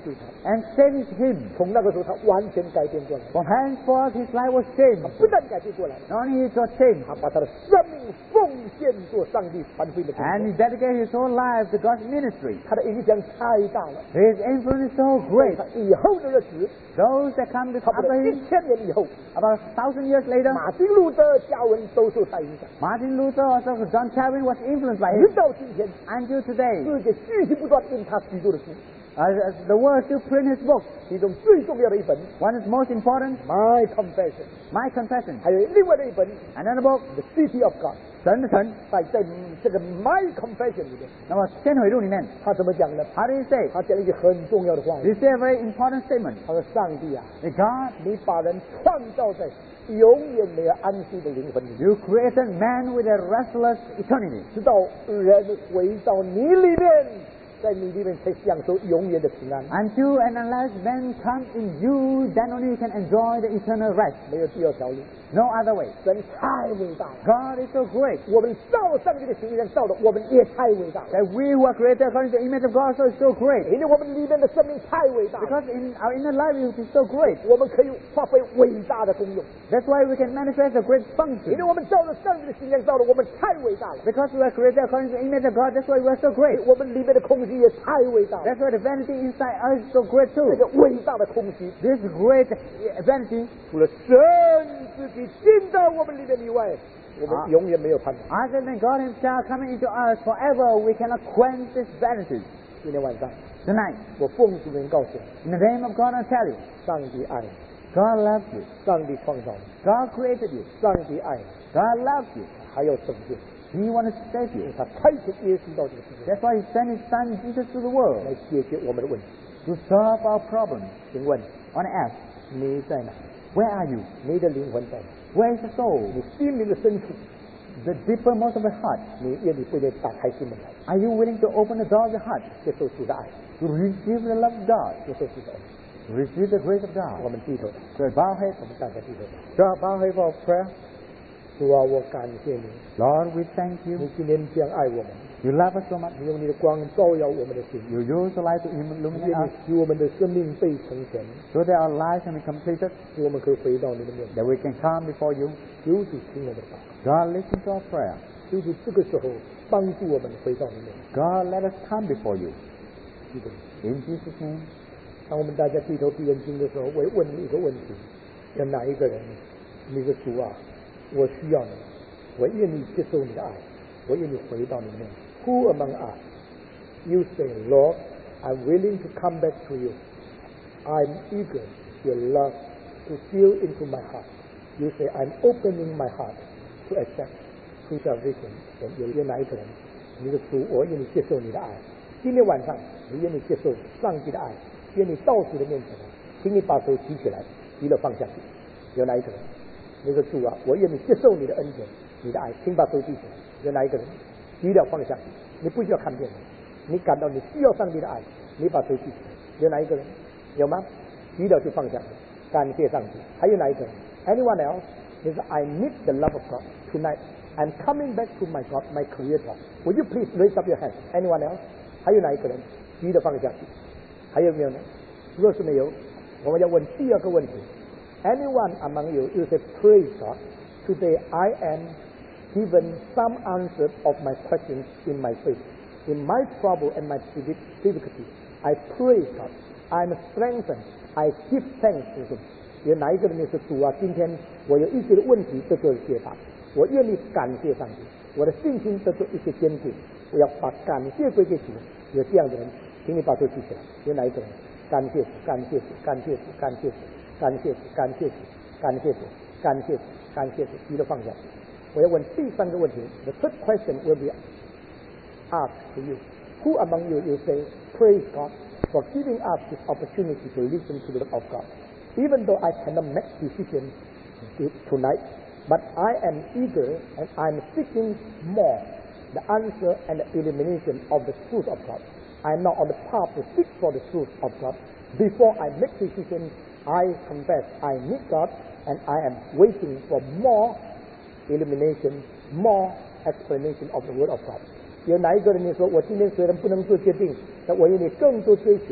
罪他， and changed him. 从那个时候他完全改变过来， From henceforth his life was 他 changed. 不但改变过来， Not only he got changed, 他把他的生命奉献做上帝传福音的工 and 作， he dedicated his whole life to God's ministry. 他的影响太大了。 His influence is so 在 great. 他以后的日子， Those that come 差不 after 多一 him, 千年以后， about a thousand years later, 马丁路德、加文都受他影响， Martin Luther, also John Calvin was influenced by 直 him. 到今天， Until today, 世界继续不断印他许多的书， uh, the world still print his books. 其中最重要的一本《 One is most important, My Confession》， My Confession. 还有另外的一本《 Another book, The City of God》。 神的城。 在在这个《My Confession》里面， 那么千回录里面， 他怎么讲呢？ how do you say? 他讲了一句很重要的话语， You say a very important statement. 他说：“上帝啊， That God, 你把人创造在永远没有安息的灵魂里， you created man with a restless eternity. 直到人回到你里面，在你里面才享受永远的平安， Until and unless men come in you, then only you can enjoy the eternal rest. 没有第二条路。 No other way. 神太伟大了， God is so great 我们造上帝的形象造的，我们也太伟大了， that we who are created according to the image of God so is so great. 因为我们里面的生命太伟大了， Because in our inner life it is so great. 我们可以发挥伟大的功用， That's why we can manifest a great 因 function. 为我们造了上帝的形象造的，我们太伟大了， Because we are created according to the image of God, that's why we are so great. 我们里面的空虚也太伟大了， That's why the vanity inside us is so great 这 too. 个伟大的空虚， This great vanity, 除了神自己进到我们里面以外，我啊们永远没有盼望。 other than God Himself coming into us forever, we cannot quench this vanity. 今天晚上， Tonight, 我奉主名告诉你， in the name of God, I tell you, 上帝爱你， God loves you. 上帝创造你， God created you. 上帝爱你， God loves you. 还要拯救你， He wants to save you. 他差遣耶稣到这个世界 That's why He sent His Son Jesus to the world 来解决我们的问题。 to solve our problems. 请问 On earth, 你在哪？ where are you? 你的灵魂在哪？ Where is the soul? 你心灵的深处， The deepermost of the heart. 你愿意不愿意打开心门来， Are you willing to open the door of your heart 接受主的爱， to receive the love of God, 接受主的爱？ to receive the grace of 我 God? 们低头， So bow head, 我们站在低头。 so bow head for prayer. 主啊，我感谢你， Lord, we thank 你 you. 今天这样爱我们， You love us so much. 你用你的光照耀我们的心， You use the light to 愿 illuminate 你 us 使我们的生命被成全， so that our lives can be completed, 使我们可以回到你的面前。 that we can come before you. 求主听我们的祷告， God, listen to our prayer. 求主这个时候帮助我们回到你面前。 God, let us come before you. 记得你， In Jesus' name, 当我们大家低头闭眼睛的时候，我会问你一个问题：有哪一个人，你说主啊，我需要你，我愿意接受你的爱，我愿意回到你面前。Who among us you say, Lord, I'm willing to come back to you. I'm eager your love to fill into my heart. You say, I'm opening my heart to accept true salvation. 有有哪一个人，你说主，我愿意接受你的爱。今天晚上，你愿意接受上帝的爱，愿意到主的面前来，请你把手举起来，举了放下去。有哪一个人？你说主啊，我愿意接受你的恩典，你的爱，请把手举起来。有哪一个人？举了放下去，你不需要看见人，你感到你需要上帝的爱，你把手举起来。有哪一个人？有吗？举了就放下去，感谢上帝。还有哪一个人 ？Anyone else? 你说 I need the love of God tonight. I'm coming back to my God, my Creator. Would you please raise up your hand? Anyone else? 还有哪一个人？举了放下去。还有没有呢？若是没有，我们要问第二个问题。Anyone among you, you say, praise God. Today I am given some answer of my questions in my faith. In my trouble and my difficulty, I praise God. I'm strengthened. I give thanks to Him. 有哪一个人是主啊？今天我有一些的问题得到解答，我愿意感谢上帝，我的信心得到一些坚定。我要把感谢归给主。有这样的人，请你把手举起来。有哪一个人？感谢主，感谢主，感谢主，感谢主，感谢主，感谢主，感谢主，感谢主，感谢主，举了放下。我要问第三个问题。The third question will be asked to you. Who among you you say, praise God for giving us this opportunity to listen to the word of God. Even though I cannot make decisions tonight, but I am eager and I'm seeking more the answer and the illumination of the truth of God. I am now on the path to seek for the truth of God. Before I make decisions, I confess I need God and I am waiting for more illumination, more explanation of the word of God. 有哪一个人你说我今天虽然不能做决定，但我愿意更多追求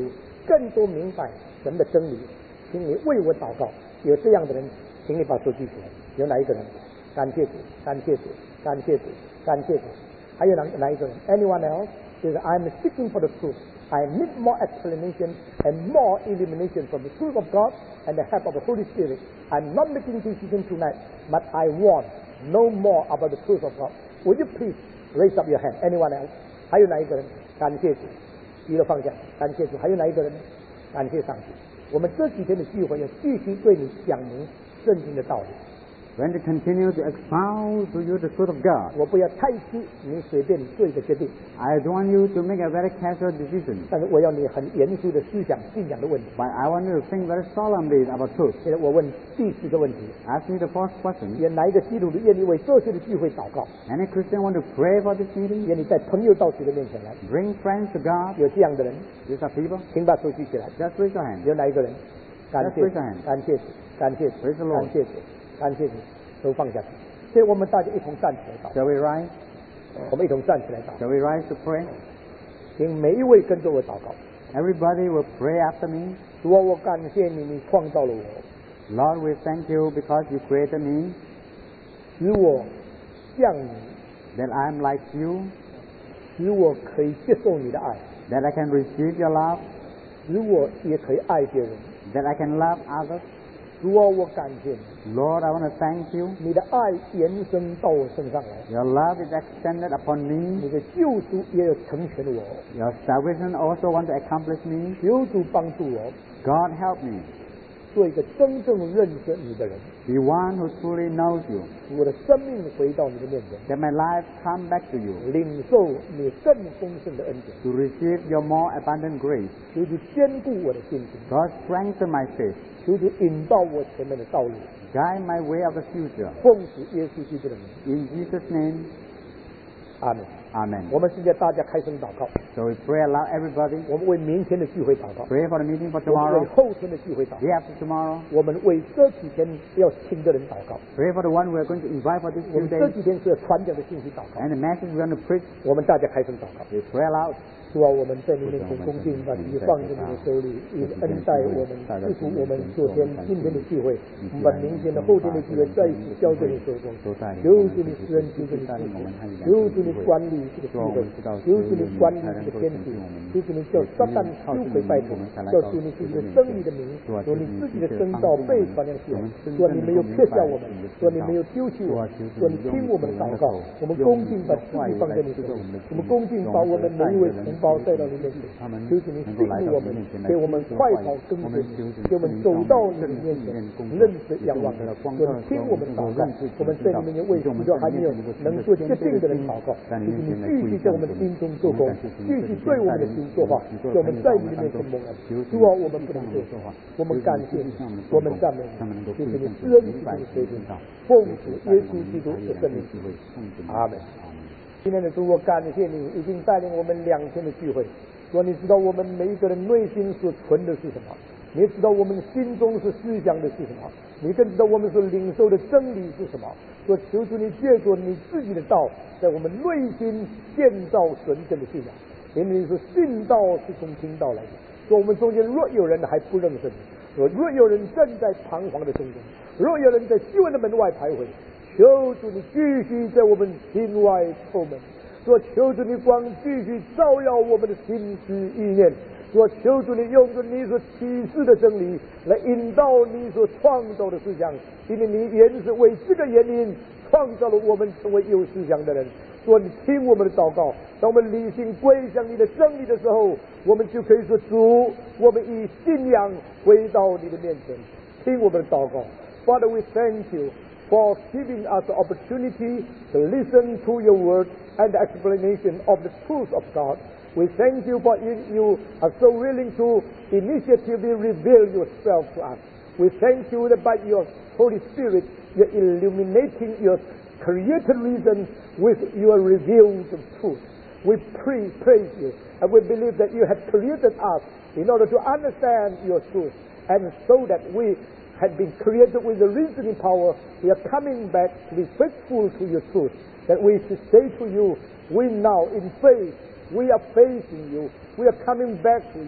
更多明白神的真理，请你为我祷告。有这样的人，请你把手举起来。有哪一个人？感谢主，感谢主，感谢主，感谢主。还有哪哪一个人 ？Anyone else? Is I'm seeking for the truth. I need more explanation and more illumination from the truth of God and the help of the Holy Spirit. I'm not making decision tonight, but I want know more about the truth of God. Would you please raise up your hand? Anyone else? 还有哪一个人？感谢主，娱乐放下，感谢主。还有哪一个人？感谢上帝。我们这几天的聚会要继续对你讲明圣经的道理。 When to continue to expound to you the truth of God. 我不要太急，你随便做一个决定。 I don't want you to make a very casual decision. 但是我要你很严肃的思想信仰的问题。 But I want you to think very solemnly about truth. 现在我问第四个问题。 Ask me the first question. 有哪一个基督徒愿意为这些的聚会祷告？ Any Christian want to pray for this meeting? 愿意在朋友到主的面前来。 Bring friends to God. 有这样的人， These are people. 请把手举起来。 Just raise your hand. 有哪一个人？感谢 Just raise your hand. 感谢主，感谢主， Praise the Lord. 感谢主，感谢主，都放下去。所以我们大家一同站起来祷告。 Shall we rise? 我们一同站起来祷告。 Shall we rise to pray? 请每一位跟着我祷告。 Everybody will pray after me. 主啊，我感谢你，你创造了我， Lord, we thank you because you created me, 使我像你， that I am like you, 使我可以接受你的爱， that I can receive your love, 使我也可以爱别人。 that I can love others. 主啊，我感谢你， Lord, I want to thank you. 你的爱延伸到我身上来， Your love is extended upon 你 me. 的救赎也有成全我。 Your salvation also want to accomplish me. 求主帮助我， God help me. 做一个真正认识你的人， Be one who truly knows you. 使我的生命回到你的面前， That my life come back to you. 领受你更丰盛的恩典。 To receive your more abundant grace. 求主坚固我的心情， God strengthen my faith. 求主引导我前面的道路。 Guide my way of the future. 奉主耶稣基督的名， In Jesus' name, 阿门。 Amen. 我们现在大家开声祷告， So we pray aloud, everybody. 我们为明天的聚会祷告， Pray for the meeting for 我们为 tomorrow. 后天的聚会祷告， Day after tomorrow. 我们为这几天要听的人祷告， Pray for the one we are going to invite for these 我 few 们这 days. 几天是要传讲的信息祷告， And the message we're going to preach. 我们大家开声祷告。 We pray aloud. 主啊，我们在你面前恭敬把自己放在你的手里，以恩待我们，赐福我们昨天、今天的聚会，我们把明天的、后天的聚会再一次交在你手中。求主你施恩，求主你赐福，求主你管理这个聚会，求主你管理这个天气，求主你叫撒旦羞愧拜托，叫主你自己的真理的名，说你自己的真道被传扬起来，说你没有撇下我们，说你没有丢弃我们，说你听我们的祷告，我们恭敬把自己放在你手里，我们恭敬把我们每一位同胞带到你面前，求主你赐福我们，给我们快跑跟随你，给我们走到你的面前，认识仰望你，说你听我们祷告，我们在你面前为许多还没有能做决定的人祷告，求主你继续在我们的心中做工，继续对我们的心说话，叫我们在你的面前蒙恩。主啊，我们不能做说话，我们感谢你，我们赞美你，求主你施恩赐福随行，奉主耶稣基督的圣名，阿门。今天的主，我感谢你已经带领我们两天的聚会。说你知道我们每一个人内心所存的是什么，你也知道我们心中所思想的是什么，你更知道我们所领受的真理是什么。说求主你借着你自己的道，在我们内心建造神圣的信仰。因为你说信道是从听道来的。说我们中间若有人还不认识你，说若有人正在彷徨的中间，若有人在救恩的门外徘徊，求主你继续在我们心外叩门，说求主你光继续照耀我们的心思意念，说求主你用着你所启示的真理来引导你所创造的思想，因为你原是为这个原因创造了我们成为有思想的人。说你听我们的祷告，当我们理性归向你的真理的时候，我们就可以说主，我们以信仰回到你的面前，听我们的祷告。 Father, we thank you for giving us the opportunity to listen to your word and the explanation of the truth of God. We thank you for you are so willing to initiatively reveal yourself to us. We thank you that by your Holy Spirit, you're illuminating your created reason with your revealed truth. We pray, praise you, and we believe that you have created us in order to understand your truth, and so that we had been created with the reasoning power, we are coming back to be faithful to your truth, that we should say to you, we now in faith, we are facing you, we are coming back to you,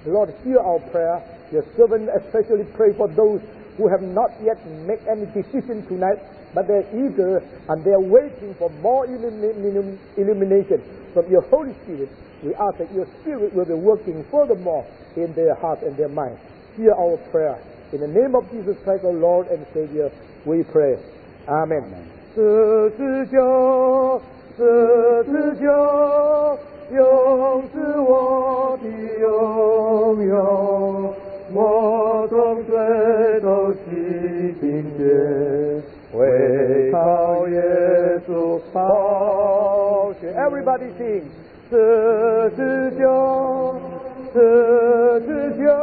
Lord, hear our prayer. Your servant especially pray for those who have not yet made any decision tonight, but they're eager and they're waiting for more illumi- illumination from your Holy Spirit. We ask that your Spirit will be working furthermore in their hearts and their minds. Hear our prayer. In the name of Jesus Christ, our Lord and Savior, we pray. Amen. Amen. 十字架，十字架，永是我的拥有，我从罪都洗净洁，为靠耶稣宝血。Everybody sing， 十字架，十字架，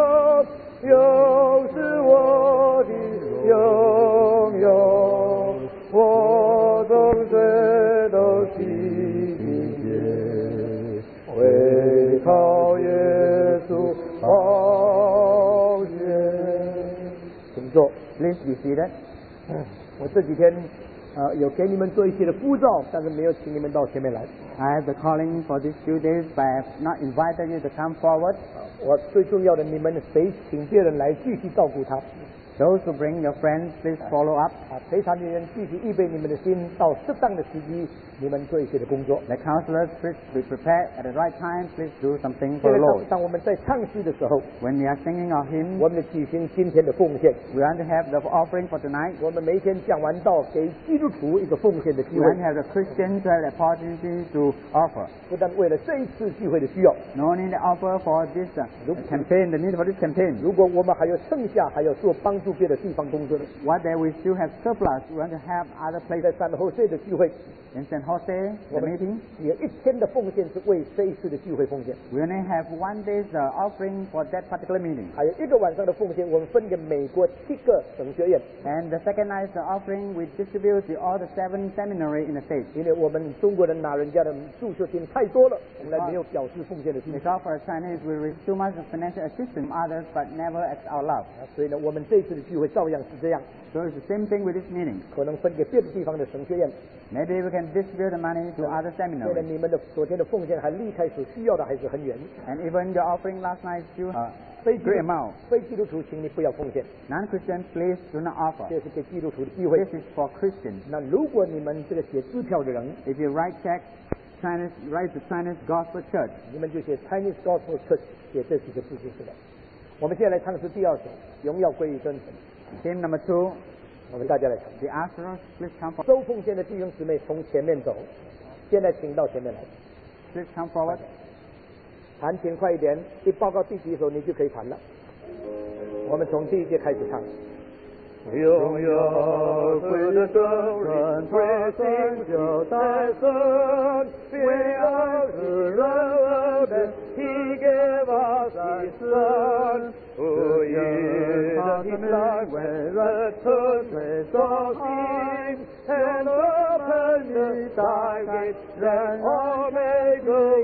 永是我的拥有，我从罪都洗净洁，为靠耶稣宝血。请坐 ，Please be seated。我这几天呃有给你们做一些的布照，但是没有请你们到前面来。 I have the calling for these few days, but I have not invited you to come forward. 我最重要的，你们谁请别人来继续照顾他。 Those who bring your friends, please follow up. 啊，陪产的人继续预备你们的心，到适当的时机，你们做一些的工作。 The counselors, please be prepared at the right time. Please do something 现 for 在 the 当 Lord. 当我们在唱诗的时候， When we are singing our hymn, 我们的举行今天的奉献。 we want to have the offering for tonight. 我们每天讲完道，给基督徒一个奉献的机 We 会 want to have the Christians have the opportunity to offer. 不但为了这一次聚会的需要， Not only the offer for this uh, campaign, the need for this campaign. 如果我们还有剩下，还要做帮助别的地方工作的， What there we still have surplus, we want to have other 在 places. 三后岁的聚会， In San Jose, 我 the 们 meeting, 有一天的奉献是为这一次的聚会奉献， we only have one day's uh, offering for that particular meeting. 还有一个晚上的奉献，我们分给美国七个神学院， And the second night's uh, offering, we distribute to all the seven seminary in the States. 因为我们中国人拿人家的助学金太多了，从来没有表示奉献的心， Because for Chinese, we receive too much of financial assistance from others, but never as our love. 所以呢，我们这一次的聚会照样是这样， So it's the same thing with this meeting. 可能分给别的地方的神学院。 Maybe we can distribute the money to other 为了 seminaries. 你们的昨天的奉献还离开所需要的还是很远。 And even the offering last night is still a 非基 great 督 amount. 非基督徒，请你不要奉献， Non-Christians, please do not offer. 这是给基督徒的机会。 This is for Christians. 那如果你们这个写支票的人， If you write check, Chinese, write to Chinese Gospel Church. 你们就写 Chinese Gospel Church， 写这几个字就是了。我们现在来唱诗第二首《荣耀归于真神》， Hymn number two, 我们大家来唱。 the Asherah, please come forward. 收奉献的弟兄姊妹从前面走，现在请到前面来。 Please come forward. 弹琴快一点，一报告第几首你就可以弹了。我们从第一节开始唱。荣耀归的圣人，归心就在神，为爱世人而本，He gave us His Son，不以他的来为人纯粹所心，and open the sky with them all may go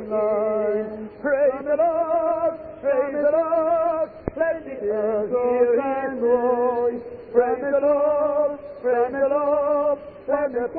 in. Praise the Lord, praise the Lord, let the earth hear His voice. Praise the Lord, praise the Lord, let the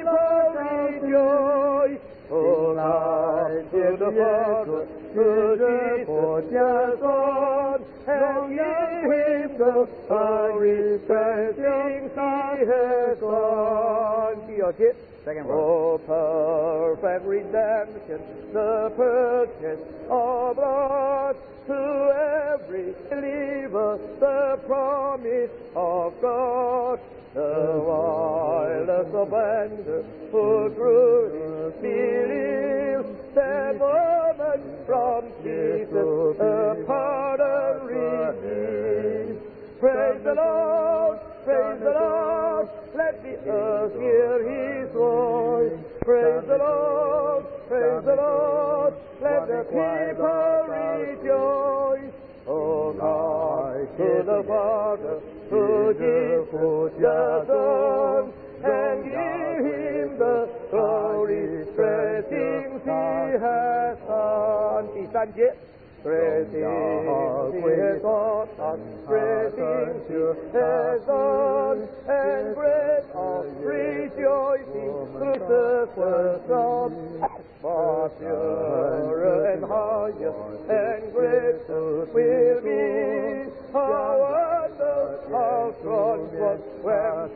people rejoice. Oh, light to the Father, to the Father's Son, and give Him the glory, praising He has done. 第二节 Second verse. Oh, perfect redemption, the purchase of blood, to every believer the promise of God. The wildest abandon who truly believe that moment from Jesus a pardon receives. Praise the Lord, praise the Lord, let the earth hear His voice. Praise the Lord, praise the Lord, let the people rejoice. Oh, God, to the Father, to Jesus, the Son, and give Him the glory, praising He has done. 第三节。Praising He has done, praising He has done, and great of rejoicing through the sun, far purer and higher, and great to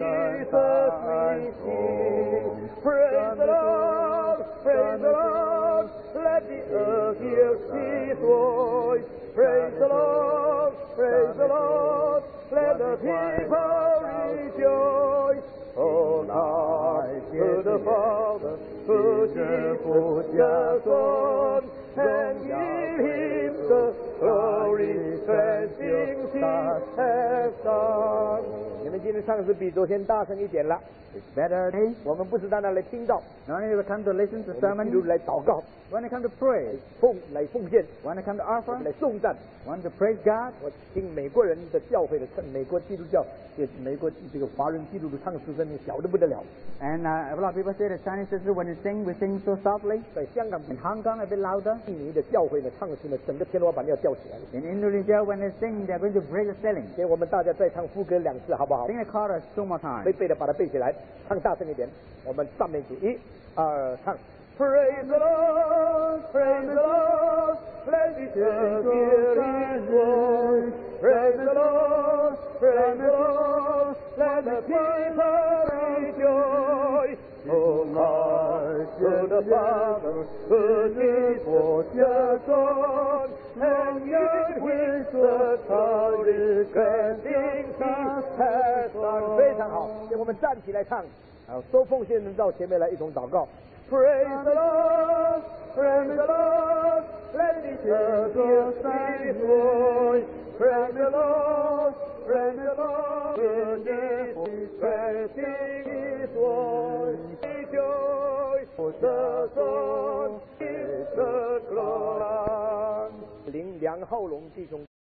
Jesus we sing. Praise the Lord, praise the Lord, let the earth hear His voice. Praise the Lord, praise the Lord, let the people rejoice. Oh, night to the Father, put His the Son, and give Him the glory, blessings He has done. 你们今天唱的是比昨天大声一点了。 It's better today. 我们不是单单来听到， Not only we come to listen to 我们 sermon, 就来祷告， when they come to pray, 奉来奉献， when they come to 我 offer, 们来颂赞。 when to praise God. 我听美国人的教会的唱，美国基督教，也美国这个华人基督徒唱诗声音小的不得了。 And uh, a lot of people say that Chinese sisters, when they sing, we sing so softly. 在香港、 In Hong Kong, a bit louder. 印尼的教会呢，唱诗呢，整个天花板要吊起来了。 In Indonesia, when they sing, they're going to break the ceiling. 所以我们大家再唱副歌两次，好不好？ Sing the chorus two more 背 times. 背的把它背起来，唱大声一点。我们赞美主，一、二、唱。 Praise the Lord, praise the Lord, let the earth hear His voice. Praise the Lord, praise the Lord, let the people rejoice. Oh, God, to the Father, put His the Son, and give with the glory, blessings He has done. 非常好，让我们站起来唱。好，收奉献人到前面来一同祷告。 Praise the Lord, praise the Lord, let the earth hear His voice. Praise the Lord, praise the Lord, praising His voice. Rejoice, the Son is the glory. 林梁浩龙弟兄。